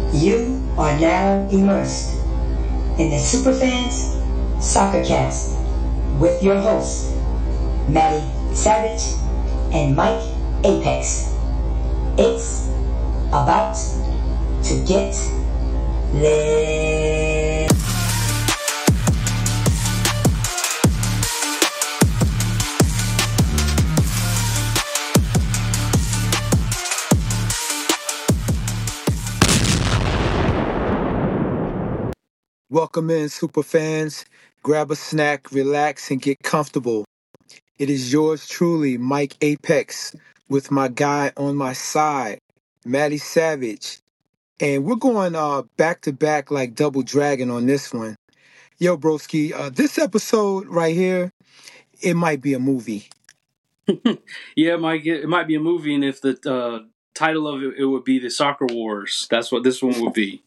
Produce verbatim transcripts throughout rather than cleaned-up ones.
You are now immersed in the Superfans Soccercast with your hosts, Maddie Savage and Mike Apex. It's about to get lit. Welcome in, super fans. Grab a snack, relax, and get comfortable. It is yours truly, Mike Apex, with my guy on my side, Maddie Savage. And we're going uh, back to back like Double Dragon on this one. Yo, broski, uh, this episode right here, it might be a movie. Yeah, it might get, it might be a movie, and if the uh, title of it, it would be the Soccer Wars. That's what this one would be.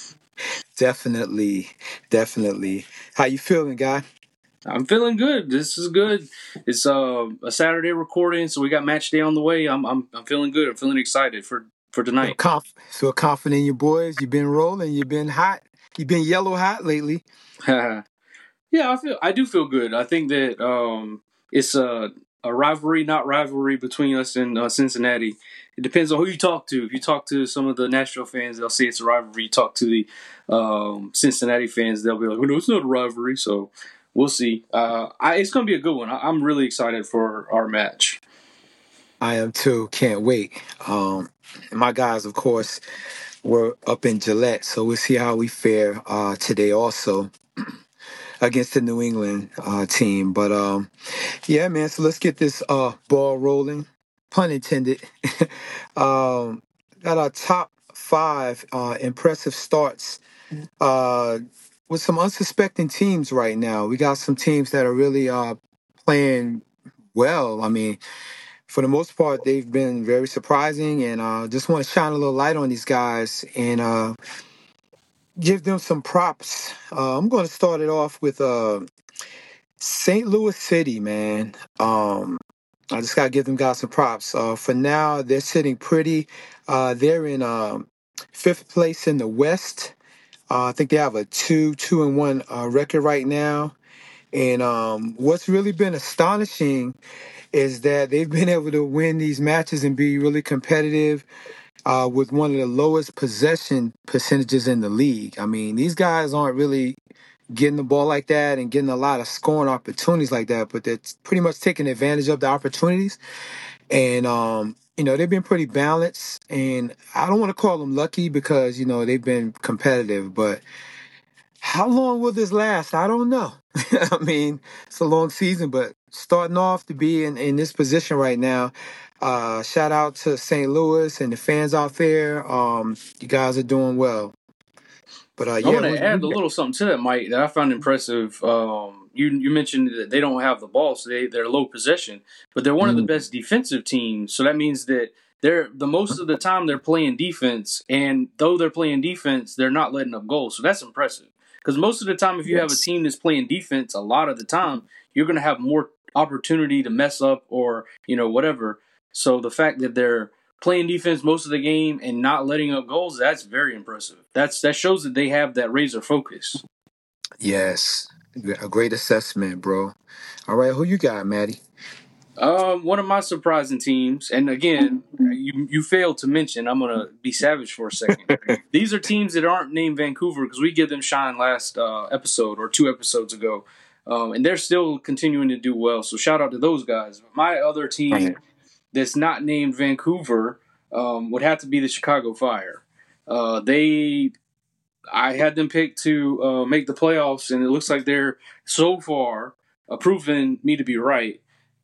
Definitely, definitely. How you feeling, guy? I'm feeling good. This is good. It's uh, a Saturday recording, so we got match day on the way. I'm I'm I'm feeling good. I'm feeling excited for for Feel, tonight. conf- feel confident in your boys. You've been rolling. You've been hot. You've been yellow hot lately. Yeah, I feel I do feel good. I think that um, it's a a rivalry, not rivalry, between us and uh, Cincinnati. It depends on who you talk to. If you talk to some of the Nashville fans, they'll say it's a rivalry. You talk to the um, Cincinnati fans, they'll be like, "Oh no, it's not a rivalry." So we'll see. Uh, I, it's going to be a good one. I, I'm really excited for our match. I am too. Can't wait. Um, my guys, of course, were up in Gillette, so we'll see how we fare uh, today also against the New England uh, team. But um, yeah, man. So let's get this uh, ball rolling. Pun intended. um, got our top five uh, impressive starts uh, with some unsuspecting teams right now. We got some teams that are really uh, playing well. I mean, for the most part, they've been very surprising, and uh, just want to shine a little light on these guys and uh, give them some props. Uh, I'm going to start it off with uh, Saint Louis City, man. Um, I just got to give them guys some props. Uh, for now, they're sitting pretty. Uh, they're in um, fifth place in the West. Uh, I think they have a two, two and one uh, record right now. And um, what's really been astonishing is that they've been able to win these matches and be really competitive uh, with one of the lowest possession percentages in the league. I mean, these guys aren't really getting the ball like that and getting a lot of scoring opportunities like that, but they're pretty much taking advantage of the opportunities. And, um, you know, they've been pretty balanced. And I don't want to call them lucky because, you know, they've been competitive, but how long will this last? I don't know. I mean, it's a long season, but starting off to be in, in this position right now, uh, shout out to Saint Louis and the fans out there. Um, you guys are doing well. But uh, I yeah, want who's, to add who's a little something to that, Mike, that I found impressive. Um, you you mentioned that they don't have the ball, so they, they're low possession, but they're one of the mm, best defensive teams. So that means that they're the most of the time they're playing defense, and though they're playing defense, they're not letting up goals. So that's impressive. Because most of the time, if you have a yes. team that's playing defense, a lot of the time you're going to have more opportunity to mess up or you know whatever. So the fact that they're playing defense most of the game and not letting up goals, that's very impressive. That's that shows that they have that razor focus. Yes. A great assessment, bro. All right, who you got, Maddie? Um, one of my surprising teams, and again, you you failed to mention. I'm gonna be savage for a second. These are teams that aren't named Vancouver because we give them shine last uh, episode or two episodes ago, um, and they're still continuing to do well. So shout out to those guys. My other team that's not named Vancouver um, would have to be the Chicago Fire. Uh, they, I had them picked to uh, make the playoffs, and it looks like they're so far uh, proven me to be right.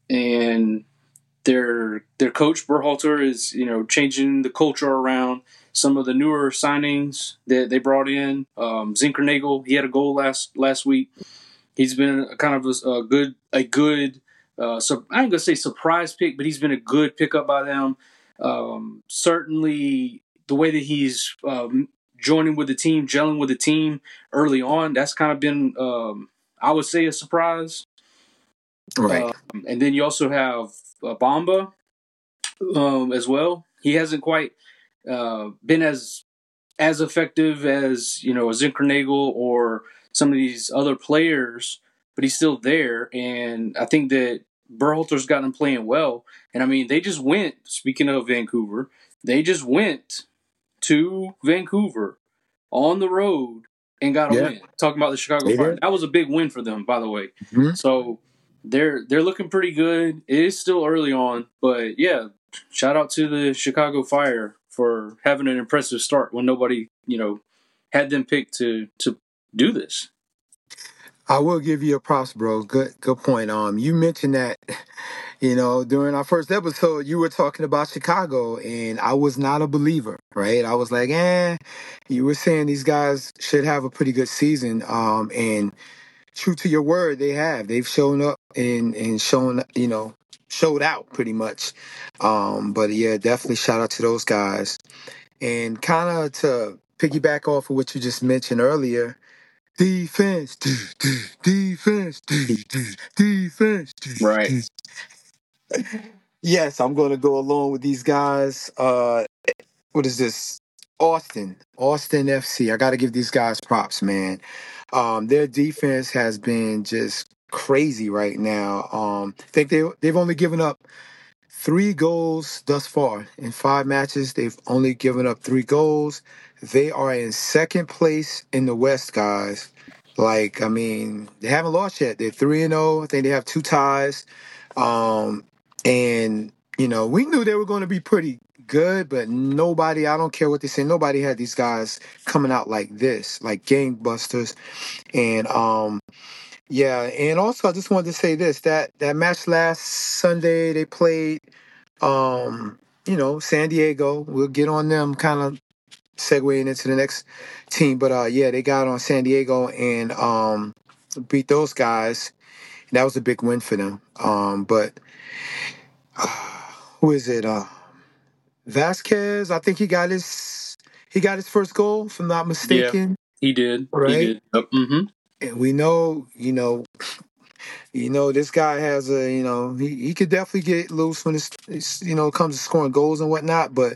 And their their coach Berhalter is you know changing the culture around. Some of the newer signings that they brought in, um, Zinkernagel, he had a goal last last week. He's been a kind of a, a good a good. Uh, so I ain't gonna say surprise pick, but he's been a good pickup by them. Um, certainly, the way that he's um, joining with the team, gelling with the team early on, that's kind of been, um, I would say, a surprise. Right. Um, and then you also have uh, Bamba um, as well. He hasn't quite uh, been as as effective as, you know, a Zinkernagel or some of these other players, but he's still there. And I think that Berhalter's got him playing well. And I mean, they just went, speaking of Vancouver, they just went to Vancouver on the road and got a Yeah. win. Talking about the Chicago They Fire. did. That was a big win for them, by the way. Mhm. So they're they're looking pretty good. It is still early on, but yeah, shout out to the Chicago Fire for having an impressive start when nobody, you know, had them picked to to do this. I will give you a props, bro. Good, good point. Um, you mentioned that, you know, during our first episode, you were talking about Chicago, and I was not a believer, right? I was like, eh. You were saying these guys should have a pretty good season. Um, and true to your word, they have. They've shown up and and shown, you know, showed out pretty much. Um, but yeah, definitely shout out to those guys. And kind of to piggyback off of what you just mentioned earlier. Defense, defense, defense. Right. Yes, I'm going to go along with these guys. Uh, what is this? Austin, Austin F C. I got to give these guys props, man. Um, their defense has been just crazy right now. Um, I think they they've only given up three goals thus far in five matches. They've only given up three goals. They are in second place in the West, guys. Like, I mean, they haven't lost yet. They're three and zero. I think they have two ties. Um, and you know, we knew they were going to be pretty good, but nobody. I don't care what they say. Nobody had these guys coming out like this, like gangbusters. And um, yeah, and also I just wanted to say this: that that match last Sunday they played, um, you know, San Diego. We'll get on them, kind of segueing into the next team, but uh, yeah, they got on San Diego and um, beat those guys. And that was a big win for them. Um, but uh, who is it? Uh, Vasquez. I think he got his he got his first goal, if I'm not Yeah, mistaken. he did. Right. He did. Yep. Mm-hmm. And we know, you know, you know, this guy has a, you know, he, he could definitely get loose when it's, it's, you know, comes to scoring goals and whatnot. But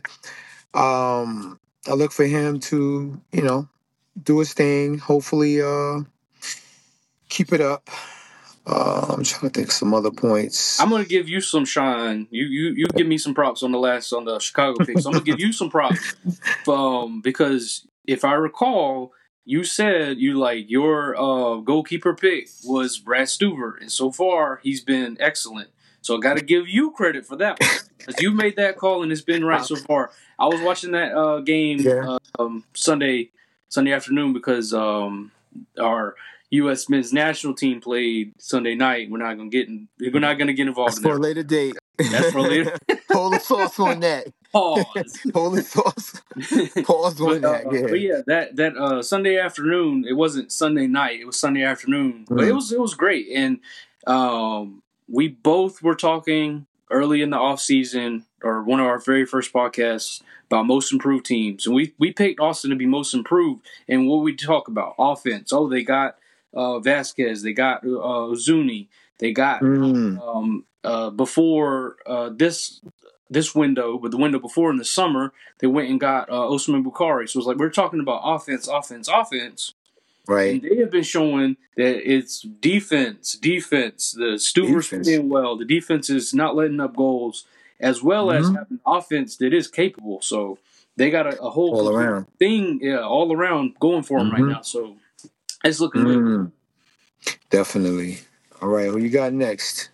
um, I look for him to, you know, do his thing. Hopefully, uh, keep it up. Uh, I'm trying to think of some other points. I'm gonna give you some shine. You you you give me some props on the last on the Chicago pick. So I'm gonna give you some props, um, because if I recall, you said you like your uh, goalkeeper pick was Brad Stuver, and so far he's been excellent. So I got to give you credit for that one because you made that call and it's been right so far. I was watching that uh, game Yeah. uh, um, Sunday Sunday afternoon because um, our U S men's national team played Sunday night. We're not gonna get in, we're not gonna get involved That's in for that. a later date. That's for later. Hold the sauce on that. Pause. Hold the sauce. Pause on But, uh, that. Yeah. but yeah, that that uh, Sunday afternoon. It wasn't Sunday night. It was Sunday afternoon. But it Mm. was it was great, and um, we both were talking early in the off season or one of our very first podcasts about most improved teams, and we we picked Austin to be most improved. And what we talk about offense. Oh, they got uh, Vasquez. They got uh, Zuni. They got Mm. um, uh, before uh, this. This window, but the window before in the summer, they went and got uh, Osman Bukhari. So it's like we're talking about offense, offense, offense, Right. and they have been showing that it's defense, defense. The Stuver's Defense. playing well. The defense is not letting up goals, as well as Mhm. having offense that is capable. So they got a, a whole All complete around. thing, yeah, all around going for them Mhm. right now. So it's looking good. Mm. Definitely. All right. Who you got next?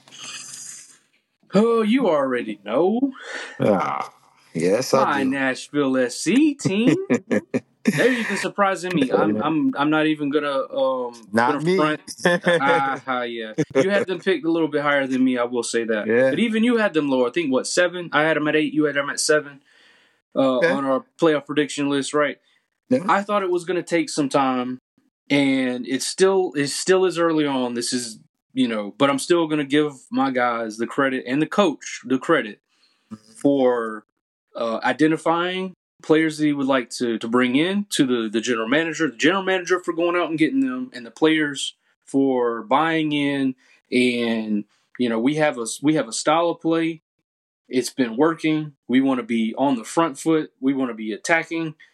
Oh, you already know Ah, yes, my I do. Nashville S C team. They're even surprising me. I'm I'm I'm not even gonna um Not gonna me. front. Ah, ah, yeah. You had them picked a little bit higher than me. I will say that. Yeah. But even you had them lower. I think what seven? I had them at eight. You had them at seven. Uh, Okay. on our playoff prediction list, right? Yeah. I thought it was gonna take some time, and it still it still is early on. This is you know, but I'm still gonna give my guys the credit and the coach the credit for uh, identifying players that he would like to, to bring in to the, the general manager, the general manager for going out and getting them, and the players for buying in. And you know, we have a we have a style of play. It's been working. We want to be on the front foot. We want to be attacking.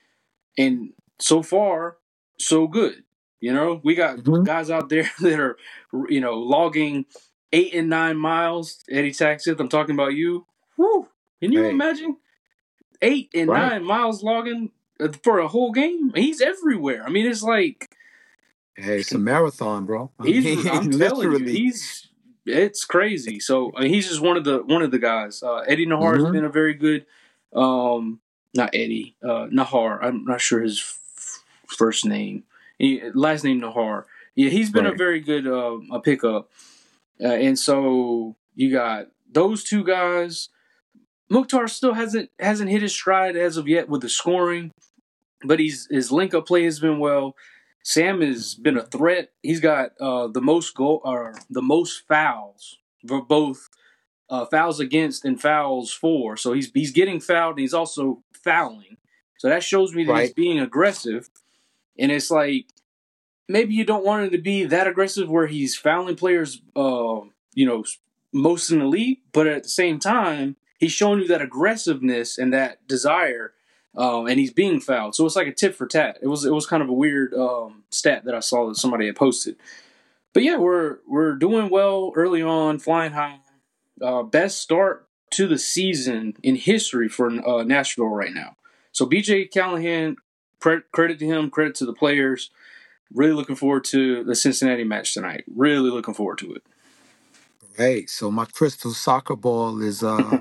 and so far, so good. You know, we got Mhm. guys out there that are, you know, logging eight and nine miles. Eddie Taxith, I'm talking about you. Whew. Can you Right. imagine eight and Right. nine miles logging for a whole game? He's everywhere. I mean, it's like Hey, it's a marathon, bro. I he's. mean, I'm telling you, literally. he's. It's crazy. So I mean, he's just one of the one of the guys. Uh, Eddie Nahar has Mhm. been a very good. Um, not Eddie. Uh, Nahar. I'm not sure his f- first name. He, last name Nahar. Yeah, he's been a Right. very good uh, a pickup. Uh, and so you got those two guys. Mukhtar still hasn't hasn't hit his stride as of yet with the scoring, but he's his link up play has been well. Sam has been a threat. He's got uh, the most goal or the most fouls for both uh, fouls against and fouls for. So he's he's getting fouled and he's also fouling. So that shows me that he's Right. being aggressive. And it's like maybe you don't want him to be that aggressive where he's fouling players, uh, you know, most in the league. But at the same time, he's showing you that aggressiveness and that desire, um, and he's being fouled. So it's like a tit for tat. It was it was kind of a weird um, stat that I saw that somebody had posted. But yeah, we're we're doing well early on, flying high. Uh, best start to the season in history for uh, Nashville right now. So B J Callahan, credit to him, credit to the players. Really looking forward to the Cincinnati match tonight. Really looking forward to it. Right. So my crystal soccer ball is uh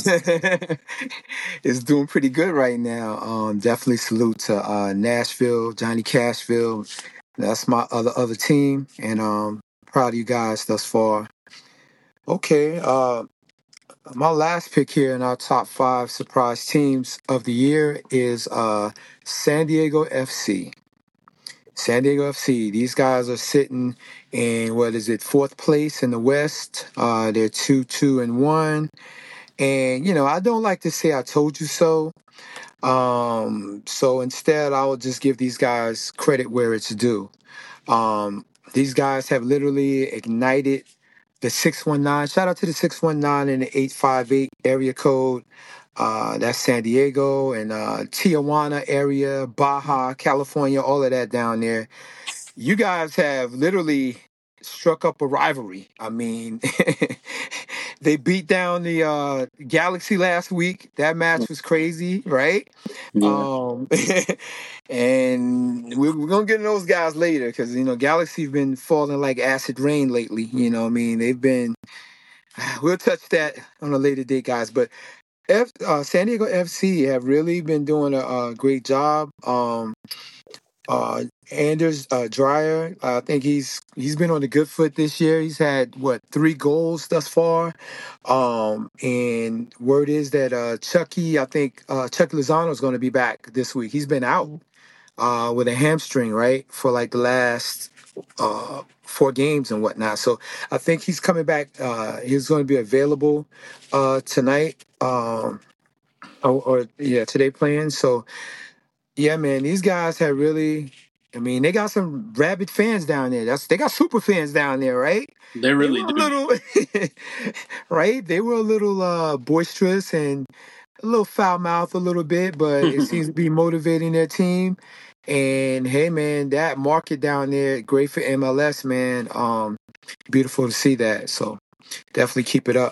is doing pretty good right now. Um, definitely salute to uh, Nashville, Johnny Cashville. That's my other other team, and um, proud of you guys thus far. Okay. Uh, my last pick here in our top five surprise teams of the year is uh San Diego F C. San Diego F C. These guys are sitting in what is it, fourth place in the West. Uh, they're two, two, and one. And you know, I don't like to say "I told you so." Um, so instead, I will just give these guys credit where it's due. Um, these guys have literally ignited the six one nine. Shout out to the six one nine and the eight five eight area code. Uh, that's San Diego and uh, Tijuana area, Baja, California, all of that down there. You guys have literally struck up a rivalry. I mean, they beat down the uh, Galaxy last week. That match was crazy, right? Yeah. Um, and we're, we're gonna get into those guys later because you know Galaxy's been falling like acid rain lately. You know, what I mean, they've been. We'll touch that on a later date, guys. But F, uh, San Diego F C have really been doing a, a great job. Um, uh, Anders uh, Dreyer, I think he's he's been on a good foot this year. He's had what three goals thus far, um, and word is that uh, Chucky, I think uh, Chucky Lozano is going to be back this week. He's been out uh, with a hamstring, right, for like the last uh, four games and whatnot. So I think he's coming back. Uh, he's going to be available uh, tonight, um, or, or yeah, today playing. So. Yeah, man, these guys have really. I mean, they got some rabid fans down there. That's they got super fans down there, right? They They really were a do. little, right? They were a little uh, boisterous and a little foul mouth a little bit, but it seems to be motivating their team. And hey, man, that market down there, great for M L S, man. Um, beautiful to see that. So definitely keep it up.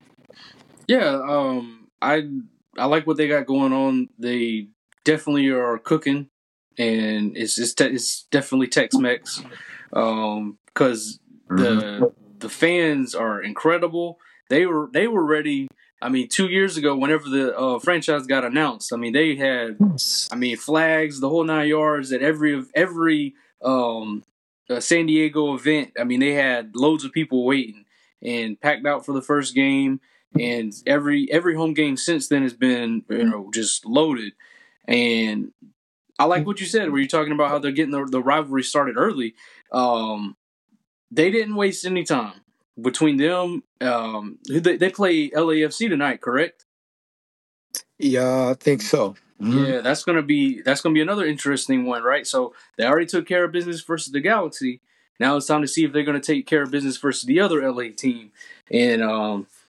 Yeah, um, I I like what they got going on. They definitely are cooking, and it's it's, te- it's definitely Tex-Mex, um, because the the fans are incredible. They were they were ready. I mean, two years ago, whenever the uh, franchise got announced, I mean, they had, I mean, flags, the whole nine yards at every every um, uh, San Diego event. I mean, they had loads of people waiting and packed out for the first game. And every every home game since then has been, you know, just loaded. And I like what you said, where you're talking about how they're getting the, the rivalry started early. Um, they didn't waste any time between them. Um, they, they play L A F C tonight, correct? Yeah, I think so. Mhm. Yeah, that's gonna be that's gonna be another interesting one, right? So they already took care of business versus the Galaxy. Now it's time to see if they're gonna take care of business versus the other L A team. And um,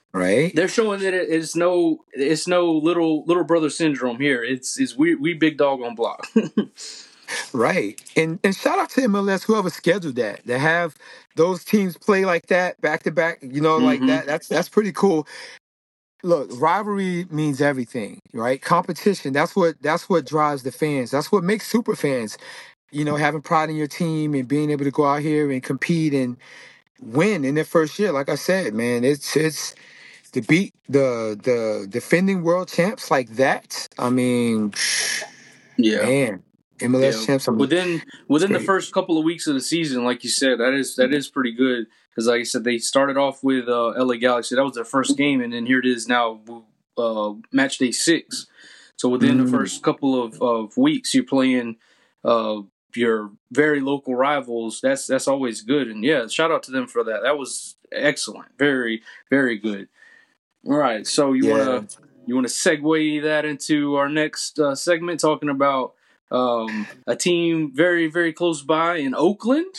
right? They're showing that it, it's no it's no little little brother syndrome here. It's it's we we big dog on block. Right. And and shout out to M L S, whoever scheduled that. To have those teams play like that back to back, you know, like Mm-hmm. that. That's that's pretty cool. Look, rivalry means everything, right? Competition. That's what that's what drives the fans. That's what makes super fans. You know, having pride in your team and being able to go out here and compete and win in their first year. Like I said, man, it's it's to beat the the defending world champs like that. I mean, Yeah. man, M L S Yeah, champs. I mean, within it's within the great. first couple of weeks of the season, like you said, that is that is pretty good. Because like I said, they started off with uh, L A Galaxy. That was their first game, and then here it is now, uh, match day six. So within Mm. the first couple of, of weeks, you're playing uh, your very local rivals. That's that's always good. And yeah, shout out to them for that. That was excellent. Very very good. All right, so you Yeah. wanna you wanna segue that into our next uh, segment, talking about um, a team very very close by in Oakland.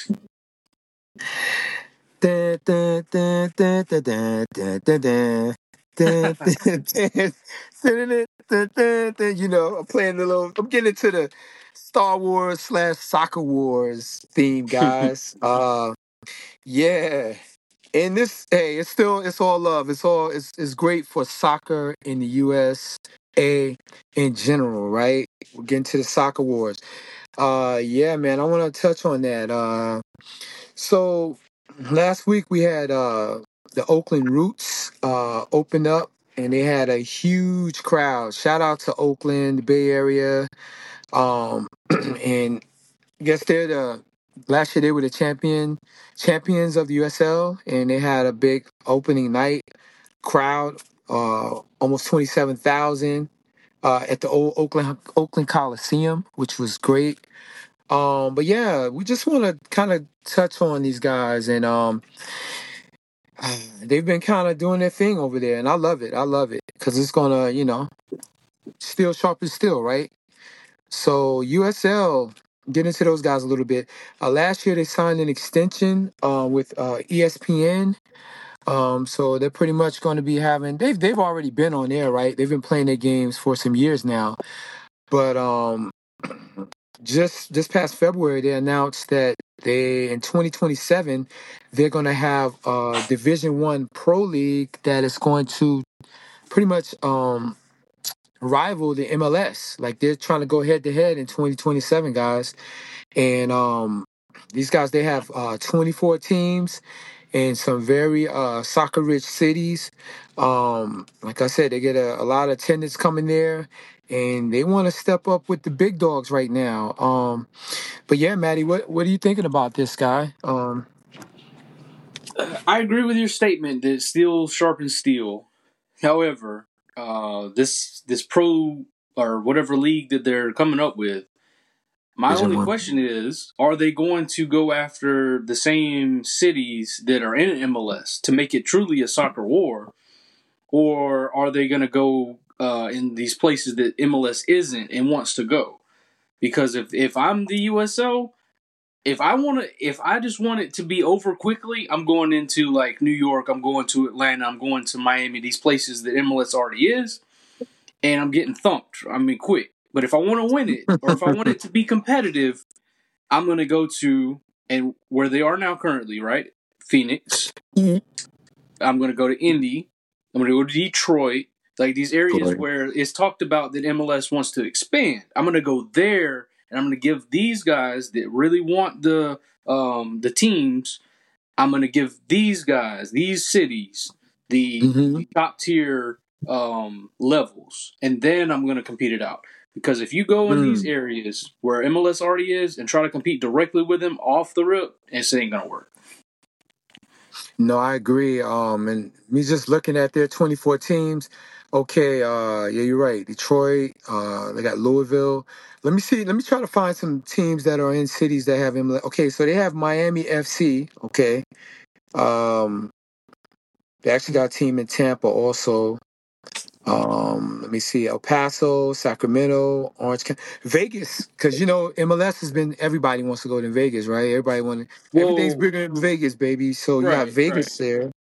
Dun, dun, dun, dun, dun, dun, dun, dun, dun. Dun, dun, dun. Dun, dun, dun, dun. You know, I'm playing a little. I'm getting into the Star Wars slash Soccer Wars theme, guys. uh, yeah. And this, hey, it's still, it's all love. It's all, it's, it's great for soccer in the U S A in general, right? We're getting to the Soccer Wars. Uh, yeah, man, I want to touch on that. Uh, so last week we had uh the Oakland Roots uh open up, and they had a huge crowd. Shout out to Oakland, the Bay Area. Um, and I guess they're the last year they were the champion champions of the U S L, and they had a big opening night crowd, uh, almost twenty seven thousand uh, at the old Oakland Oakland Coliseum, which was great. Um, but yeah, we just want to kind of touch on these guys, and um, they've been kind of doing their thing over there, and I love it. I love it because it's gonna, you know, steel sharp as steel, right? So U S L, get into those guys a little bit. Uh, last year they signed an extension uh, with uh, E S P N. Um, so they're pretty much going to be having. They've they've already been on air, right? They've been playing their games for some years now, but um, just this past February they announced that they in twenty twenty-seven they're going to have a Division One Pro League that is going to pretty much um rival the M L S. Like they're trying to go head to head in twenty twenty-seven, guys. And um, these guys, they have uh, twenty-four teams in some very uh, soccer-rich cities. Um, like I said, they get a, a lot of attendance coming there, and they want to step up with the big dogs right now. Um, but yeah, Maddie, what what are you thinking about this guy? Um, I agree with your statement that steel sharpens steel. However, uh, this this pro or whatever league that they're coming up with, my Division only One. question is, are they going to go after the same cities that are in M L S to make it truly a soccer war? Or are they going to go uh, in these places that M L S isn't and wants to go? Because if, if I'm the U S L, if I want to, if I just want it to be over quickly, I'm going into like New York, I'm going to Atlanta, I'm going to Miami, these places that M L S already is, and I'm getting thumped. I mean, quick. But if I want to win it, or if I want it to be competitive, I'm going to go to, and where they are now currently, right? Phoenix. I'm going to go to Indy. I'm going to go to Detroit. Like these areas Detroit. where it's talked about that M L S wants to expand. I'm going to go there, and I'm going to give these guys that really want the um, the teams. I'm going to give these guys, these cities, the, Mhm. the top tier um, levels, and then I'm going to compete it out. Because if you go in these Mm. areas where M L S already is and try to compete directly with them off the rip, it ain't going to work. No, I agree. Um, and me just looking at their twenty-four teams. Okay, uh, yeah, you're right. Detroit, uh, they got Louisville. Let me see. Let me try to find some teams that are in cities that have M L S. Okay, so they have Miami F C. Okay, um, they actually got a team in Tampa also. Um, let me see. El Paso, Sacramento, Orange County, Vegas. Because you know M L S has been. Everybody wants to go to Vegas, right? Everybody want. Everything's Well, bigger in Vegas, baby. So you got right, right. Vegas there.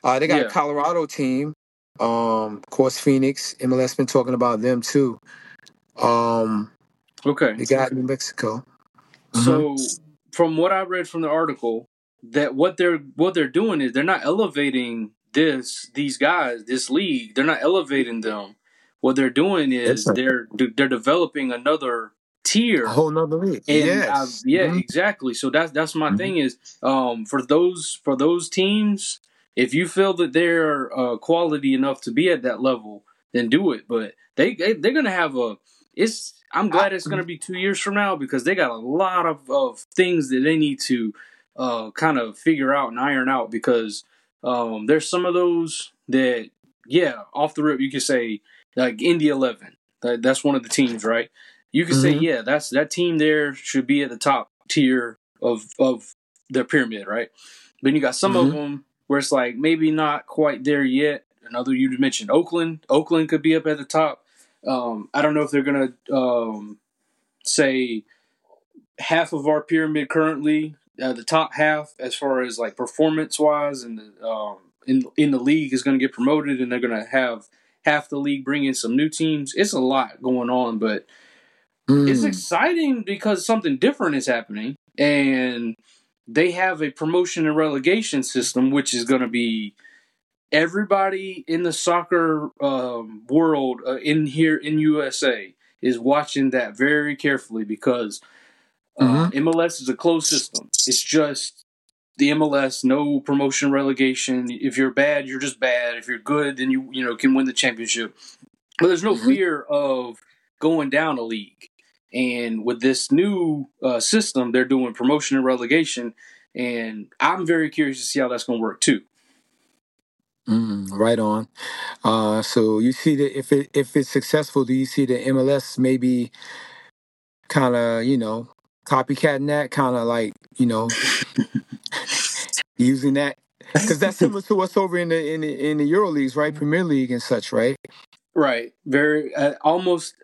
Uh, they got a Yeah. Colorado team. Um, of course, Phoenix. M L S been talking about them too. Um, Okay. they got New Mexico. So Mm-hmm. from what I read from the article, that what they're what they're doing is they're not elevating this these guys, this league. They're not elevating them. What they're doing It's is a, they're they're developing another a tier. whole nother league. And I, Yes. yeah, Mm-hmm. exactly. So that's that's my Mm-hmm. thing is um, for those for those teams, if you feel that they're uh, quality enough to be at that level, then do it. But they, they they're gonna have a. It's. I'm I, glad it's gonna be two years from now because they got a lot of, of things that they need to uh, kind of figure out and iron out because um, there's some of those that yeah off the rip you could say like Indy eleven. That, that's one of the teams, right? You could say, mm-hmm. yeah, that's that team there should be at the top tier of of their pyramid, right? Then you got some of Mm-hmm. them where it's like maybe not quite there yet. Another you mentioned Oakland. Oakland could be up at the top. Um, I don't know if they're gonna um, say half of our pyramid currently, uh, the top half as far as like performance wise, and the, um, in in the league is going to get promoted, and they're going to have half the league bring in some new teams. It's a lot going on, but it's Mm. exciting because something different is happening, and they have a promotion and relegation system, which is going to be everybody in the soccer um, world uh, in here in U S A is watching that very carefully because uh, Mm-hmm. M L S is a closed system. It's just the M L S, no promotion relegation. If you're bad, you're just bad. If you're good, then you you know can win the championship. But there's no Mm-hmm. fear of going down a league. And with this new uh, system, they're doing promotion and relegation, and I'm very curious to see how that's going to work too. Mm, right on. Uh, so you see that if it if it's successful, do you see the M L S maybe kind of you know copycatting that, kind of like you know using that because that's similar to what's over in the in the in the Euro leagues, right? Premier League and such, right? Right. Very uh, almost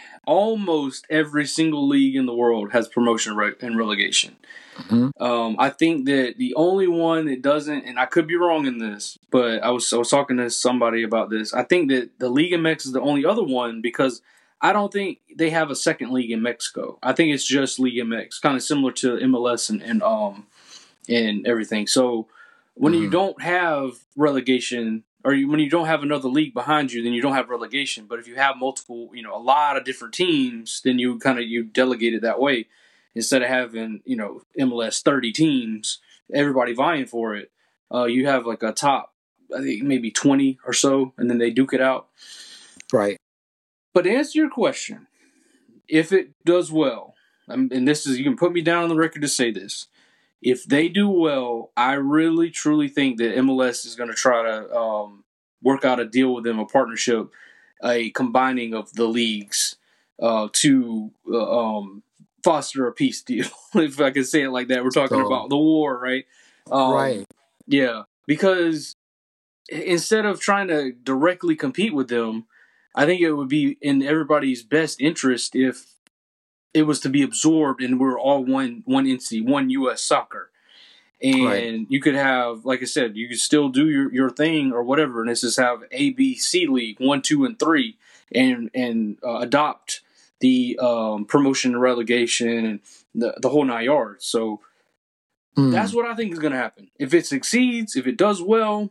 almost every single league in the world has promotion re- and relegation. Mm-hmm. Um, I think that the only one that doesn't, and I could be wrong in this, but I was I was talking to somebody about this. I think that the League M X is the only other one because I don't think they have a second league in Mexico. I think it's just League M X, kind of similar to M L S and, and um and everything. So when you Mm-hmm. don't have relegation, or you, when you don't have another league behind you, then you don't have relegation. But if you have multiple, you know, a lot of different teams, then you kind of you delegate it that way instead of having you know M L S thirty teams, everybody vying for it. Uh, you have like a top, I think maybe twenty or so, and then they duke it out. Right. But to answer your question, if it does well, um, and this is you can put me down on the record to say this. If they do well, I really truly think that M L S is going to try to um, work out a deal with them, a partnership, a combining of the leagues uh, to uh, um, foster a peace deal, if I can say it like that. We're talking So about the war, right? Um, right. Yeah, because instead of trying to directly compete with them, I think it would be in everybody's best interest if it was to be absorbed and we're all one one entity, one U S soccer. And Right. you could have, like I said, you could still do your, your thing or whatever, and it's just have A, B, C league, one, two, and three, and and uh, adopt the um, promotion and relegation and the, the whole nine yards. So Mm. that's what I think is going to happen. If it succeeds, if it does well,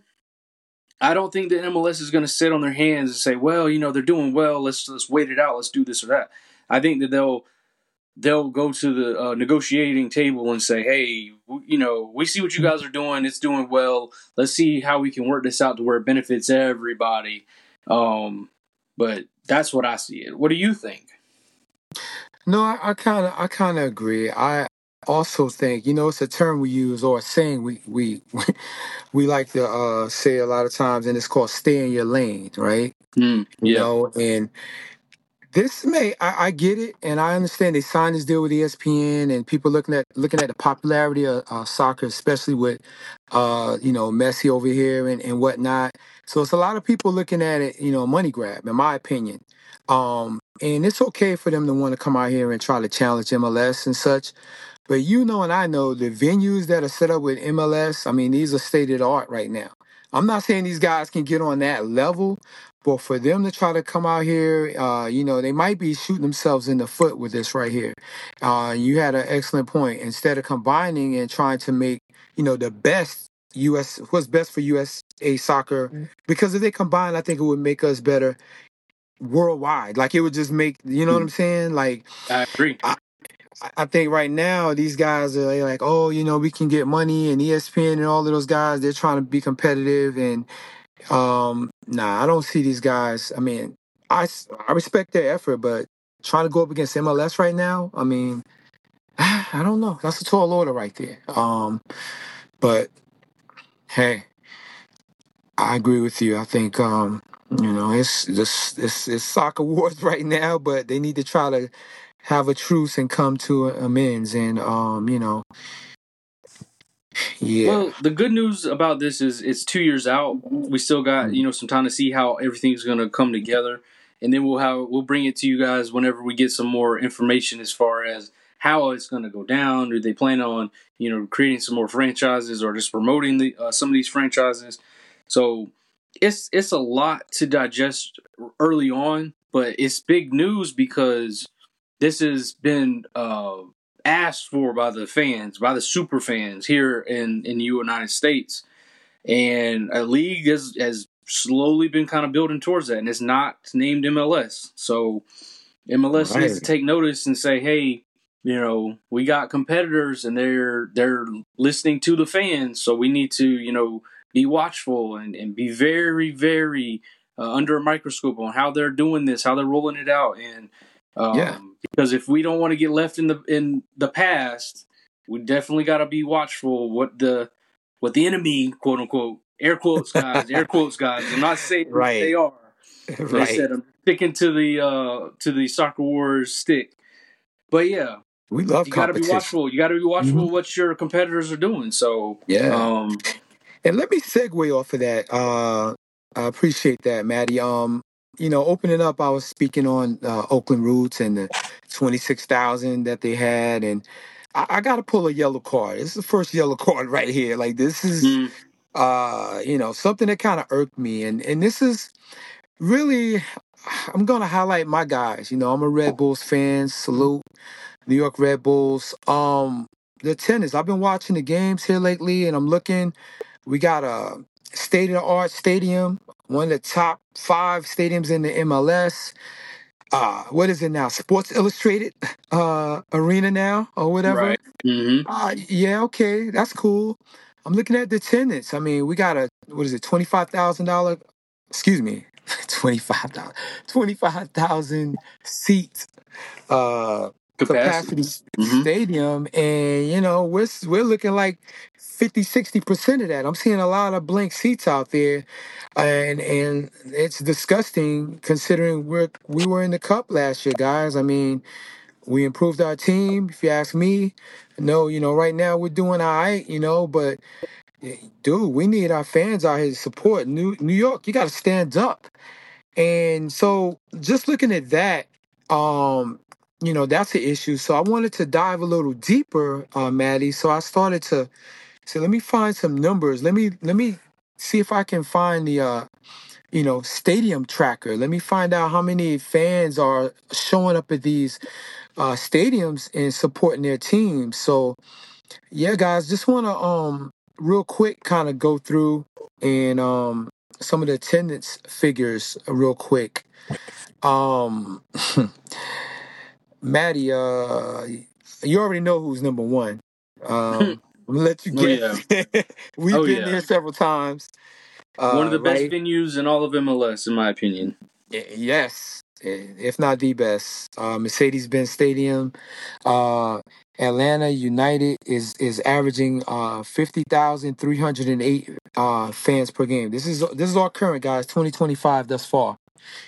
I don't think that M L S is going to sit on their hands and say, well, you know, they're doing well. Let's let's wait it out. Let's do this or that. I think that they'll they'll go to the uh, negotiating table and say, hey, w- you know, we see what you guys are doing. It's doing well. Let's see how we can work this out to where it benefits everybody. Um, but that's what I see it. What do you think? No, I kind of I kind of agree. I also think you know it's a term we use or a saying we we we like to uh, say a lot of times, and it's called "stay in your lane," right? Mm, You yeah. know, and this may I, I get it, and I understand they signed this deal with E S P N, and people looking at looking at the popularity of uh, soccer, especially with uh, you know Messi over here and, and whatnot. So it's a lot of people looking at it, you know, money grab, in my opinion. Um, and it's okay for them to want to come out here and try to challenge M L S and such. But you know, and I know the venues that are set up with M L S. I mean, these are state of the art right now. I'm not saying these guys can get on that level, but for them to try to come out here, uh, you know, they might be shooting themselves in the foot with this right here. Uh, you had an excellent point. Instead of combining and trying to make, you know, the best U S, what's best for U S A soccer, because if they combine, I think it would make us better worldwide. Like it would just make, you know what I'm saying? Like, I agree. I, I think right now these guys are like, oh, you know, we can get money, and E S P N and all of those guys, they're trying to be competitive. And um, nah, I don't see these guys. I mean, I, s- I respect their effort, but trying to go up against M L S right now, I mean, I don't know. That's a tall order right there. Um, but hey, I agree with you. I think um, you know, it's this it's, it's soccer wars right now, but they need to try to have a truce and come to amends. And um, you know, yeah, Well, the good news about this is it's two years out. We still got, you know, some time to see how everything's going to come together, and then we'll have we'll bring it to you guys whenever we get some more information as far as how it's going to go down. Do they plan on, you know, creating some more franchises or just promoting the uh, some of these franchises? So it's it's a lot to digest early on, but it's big news because this has been uh, asked for by the fans, by the super fans here in, in the United States. And a league has, has slowly been kind of building towards that, and it's not named M L S. So M L S needs to right, take notice and say, hey, you know, we got competitors and they're they're listening to the fans, so we need to, you know, be watchful and, and be very, very uh, under a microscope on how they're doing this, how they're rolling it out. And yeah, um, because if we don't want to get left in the in the past, we definitely got to be watchful what the what the enemy, quote unquote, air quotes guys, air quotes guys. I'm not saying who they right, are. They right. said I'm sticking to the uh, to the soccer wars stick. But yeah, We love you got to be competition. watchful. You got to be watchful Mhm. what your competitors are doing. So, Yeah. um, And let me segue off of that. Uh, I appreciate that, Maddie. Um, you know, opening up, I was speaking on uh, Oakland Roots and the twenty-six thousand that they had, and I, I got to pull a yellow card. This is the first yellow card right here. Like this is, mm, uh, you know, something that kind of irked me, and and this is really, I'm gonna highlight my guys. You know, I'm a Red Bulls fan. Salute. New York Red Bulls. Um, the tennis. I've been watching the games here lately, and I'm looking. We got a state of the art stadium, one of the top five stadiums in the M L S. Uh, what is it now? Sports Illustrated uh, Arena now, or whatever. right. hmm Uh, yeah, okay, that's cool. I'm looking at the attendance. I mean, we got a what is it, twenty five thousand dollar? Excuse me, twenty five dollars, twenty five thousand seats uh Capacity. capacity s- hmm stadium, and you know we're s- we're looking like fifty sixty percent of that. I'm seeing a lot of blank seats out there, and and it's disgusting considering we're we were in the cup last year, guys. I mean, we improved our team, if you ask me. No, you know, right now we're doing all right, you know, but eh, dude, we need our fans out here to support New New York. You got to stand up. And so just looking at that, um, you know, that's an issue. So I wanted to dive a little deeper, uh, Maddie. So I started to say, let me find some numbers. Let me let me see if I can find the uh, you know, stadium tracker. Let me find out how many fans are showing up at these uh stadiums and supporting their teams. So yeah, guys, just wanna um real quick kind of go through and um some of the attendance figures uh, real quick. Um, Maddie, uh, you already know who's number one. oh Um, I'm gonna let you yeah. guess. We've Oh been yeah. there several times. One of Uh, the best right? venues in all of M L S, in my opinion. Y- Yes, i- if not the best. Uh, Mercedes-Benz Stadium. Uh, Atlanta United is is averaging uh fifty thousand three hundred and eight uh fans per game. This is this is all current, guys. twenty twenty-five thus far.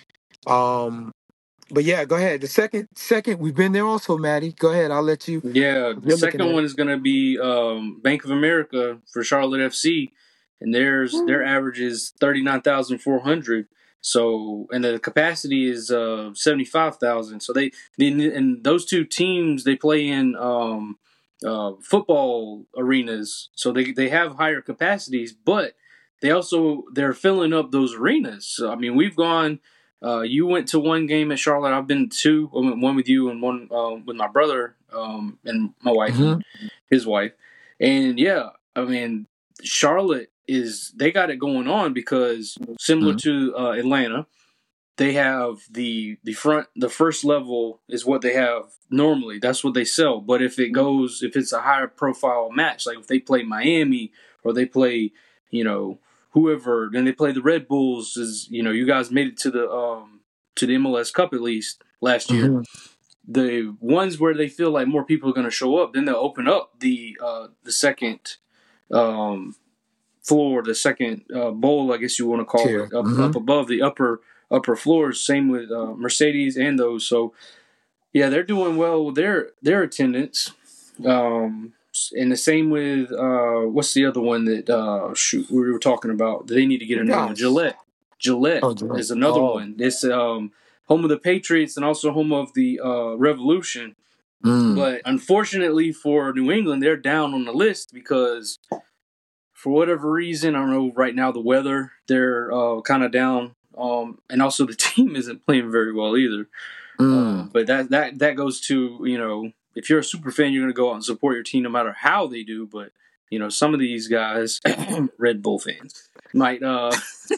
Um, But yeah, go ahead. The second, second, we've been there also, Maddie. Go ahead. I'll let you. Yeah, the You're looking second at it. one is going to be um, Bank of America for Charlotte F C, and theirs their average is thirty nine thousand four hundred. So, and the capacity is uh, seventy five thousand. So they, they and those two teams they play in um, uh, football arenas, so they they have higher capacities, but they also they're filling up those arenas. So, I mean, we've gone. Uh, you went to one game at Charlotte. I've been to two. I went one with you and one uh, with my brother um, and my wife mm-hmm. and his wife. And yeah, I mean, Charlotte is they got it going on because similar mm-hmm. to uh, Atlanta, they have the the front the first level is what they have normally. That's what they sell. But if it goes if it's a higher profile match, like if they play Miami or they play, you know, whoever, then they play the Red Bulls. Is you know, you guys made it to the um to the M L S Cup at least last year. Mm-hmm. The ones where they feel like more people are going to show up, then they'll open up the uh, the second um, floor, the second uh, bowl, I guess you want to call Tier. it, up, mm-hmm. up above the upper upper floors. Same with uh, Mercedes and those. So yeah, they're doing well with their their attendance. Um, and the same with uh, what's the other one that uh, shoot we were talking about? They need to get another one. Gillette. Gillette oh, Gillette. is another oh. one. It's um, home of the Patriots and also home of the uh, Revolution. Mm. But unfortunately for New England, they're down on the list because for whatever reason, I don't know, right now the weather, they're uh, kind of down. Um, and also the team isn't playing very well either. Mm. Uh, but that, that, that goes to, you know, if you're a super fan, you're going to go out and support your team no matter how they do. But, you know, some of these guys, Red Bull fans, might, uh,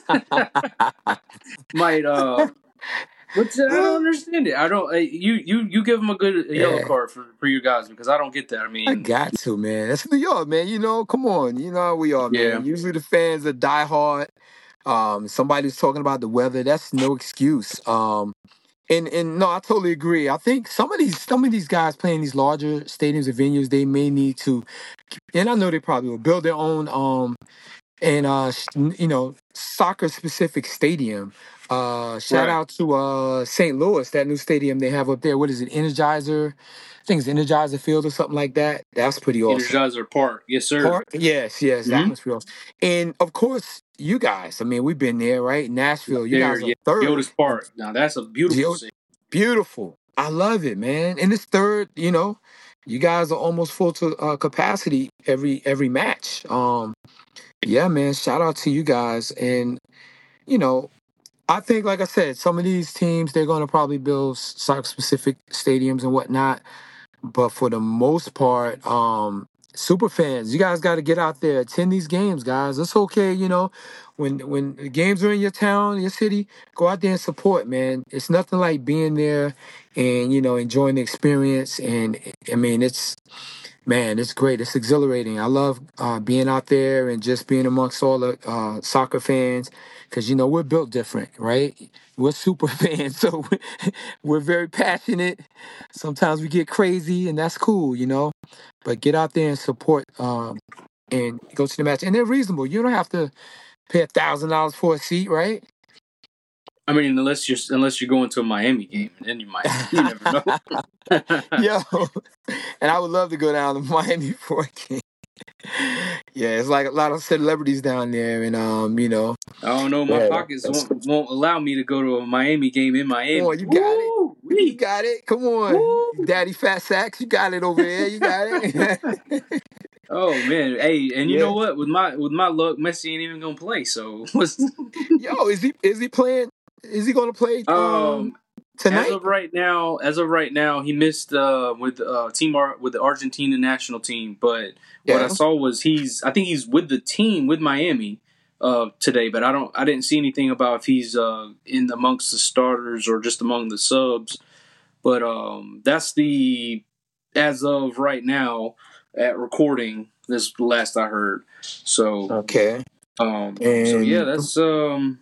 might, uh, But I don't understand it. I don't. You you you give them a good yellow yeah. card for, for you guys because I don't get that. I mean, I got to man. That's New York, man. You know, come on. You know how we are, man. Yeah. Usually the fans are diehard. Um, somebody's talking about the weather. That's no excuse. Um, and and no, I totally agree. I think some of these some of these guys playing these larger stadiums and venues, they may need to, and I know they probably will build their own. Um, and uh, you know, soccer specific stadium. Uh, shout right. out to uh, Saint Louis, that new stadium they have up there. What is it, Energizer? I think it's Energizer Field or something like that. That's pretty awesome. Energizer Park, yes, sir. Park, yes, yes, mm-hmm. That must be awesome. And of course, you guys. I mean, we've been there, right? Nashville. You there, guys are yeah. third. Geodis Park. Now that's a beautiful Geo- Beautiful. I love it, man. And it's third. You know, you guys are almost full to uh, capacity every every match. Um, yeah, man. Shout out to you guys, and you know. I think, like I said, some of these teams, they're going to probably build soccer-specific stadiums and whatnot. But for the most part, um, super fans, you guys got to get out there, attend these games, guys. It's okay, you know, when when the games are in your town, your city, go out there and support, man. It's nothing like being there and, you know, enjoying the experience. And, I mean, it's... Man, it's great. It's exhilarating. I love uh, being out there and just being amongst all the uh, soccer fans because, you know, we're built different, right? We're super fans, so we're very passionate. Sometimes we get crazy, and that's cool, you know. But get out there and support um, and go to the match. And they're reasonable. You don't have to pay one thousand dollars for a seat, right? I mean, unless you're unless you're going to a Miami game, and then you might. You never know. Yo, and I would love to go down to Miami for a game. Yeah, it's like a lot of celebrities down there, and um, you know. I don't know. My yeah, pockets won't, won't allow me to go to a Miami game in Miami. Come on, you got Woo! it. You got it. Come on, Woo! Daddy Fat Sacks, you got it over there. You got it. Oh man, hey, and you yeah. know what? With my with my luck, Messi ain't even gonna play. So, yo, is he is he playing? Is he going to play um, um, tonight? As of right now, as of right now, he missed uh, with uh, team Ar- with the Argentina national team. But yeah. what I saw was he's, I think he's with the team with Miami uh, today. But I don't, I didn't see anything about if he's uh, in amongst the starters or just among the subs. But um, that's the as of right now at recording. This is the last I heard. So okay. Um, and so yeah, that's um.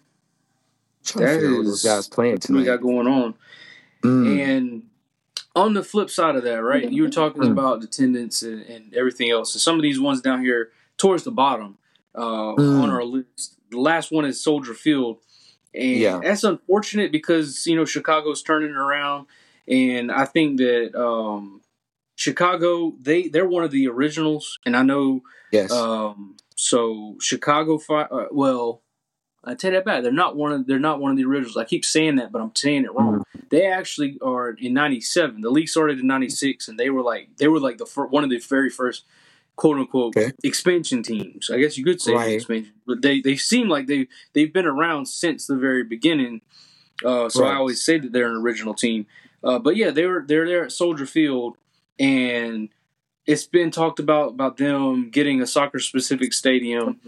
That is guys playing tonight. We got going on, mm. and on the flip side of that, right? You were talking mm. about attendance and, and everything else. So some of these ones down here towards the bottom uh, mm. on our list. The last one is Soldier Field, and yeah. that's unfortunate because you know Chicago's turning around, and I think that um, Chicago they they're one of the originals, and I know yes. Um, so Chicago, uh, well. I take that back. They're not one of they're not one of the originals. I keep saying that, but I'm saying it wrong. Mm-hmm. They actually are in ninety-seven. The league started in ninety-six, and they were like they were like the fir- one of the very first quote unquote Okay. expansion teams. I guess you could say Right. expansion, but they, they seem like they they've been around since the very beginning. Uh, so Right. I always say that they're an original team. Uh, but yeah, they were they're there at Soldier Field, and it's been talked about about them getting a soccer specific stadium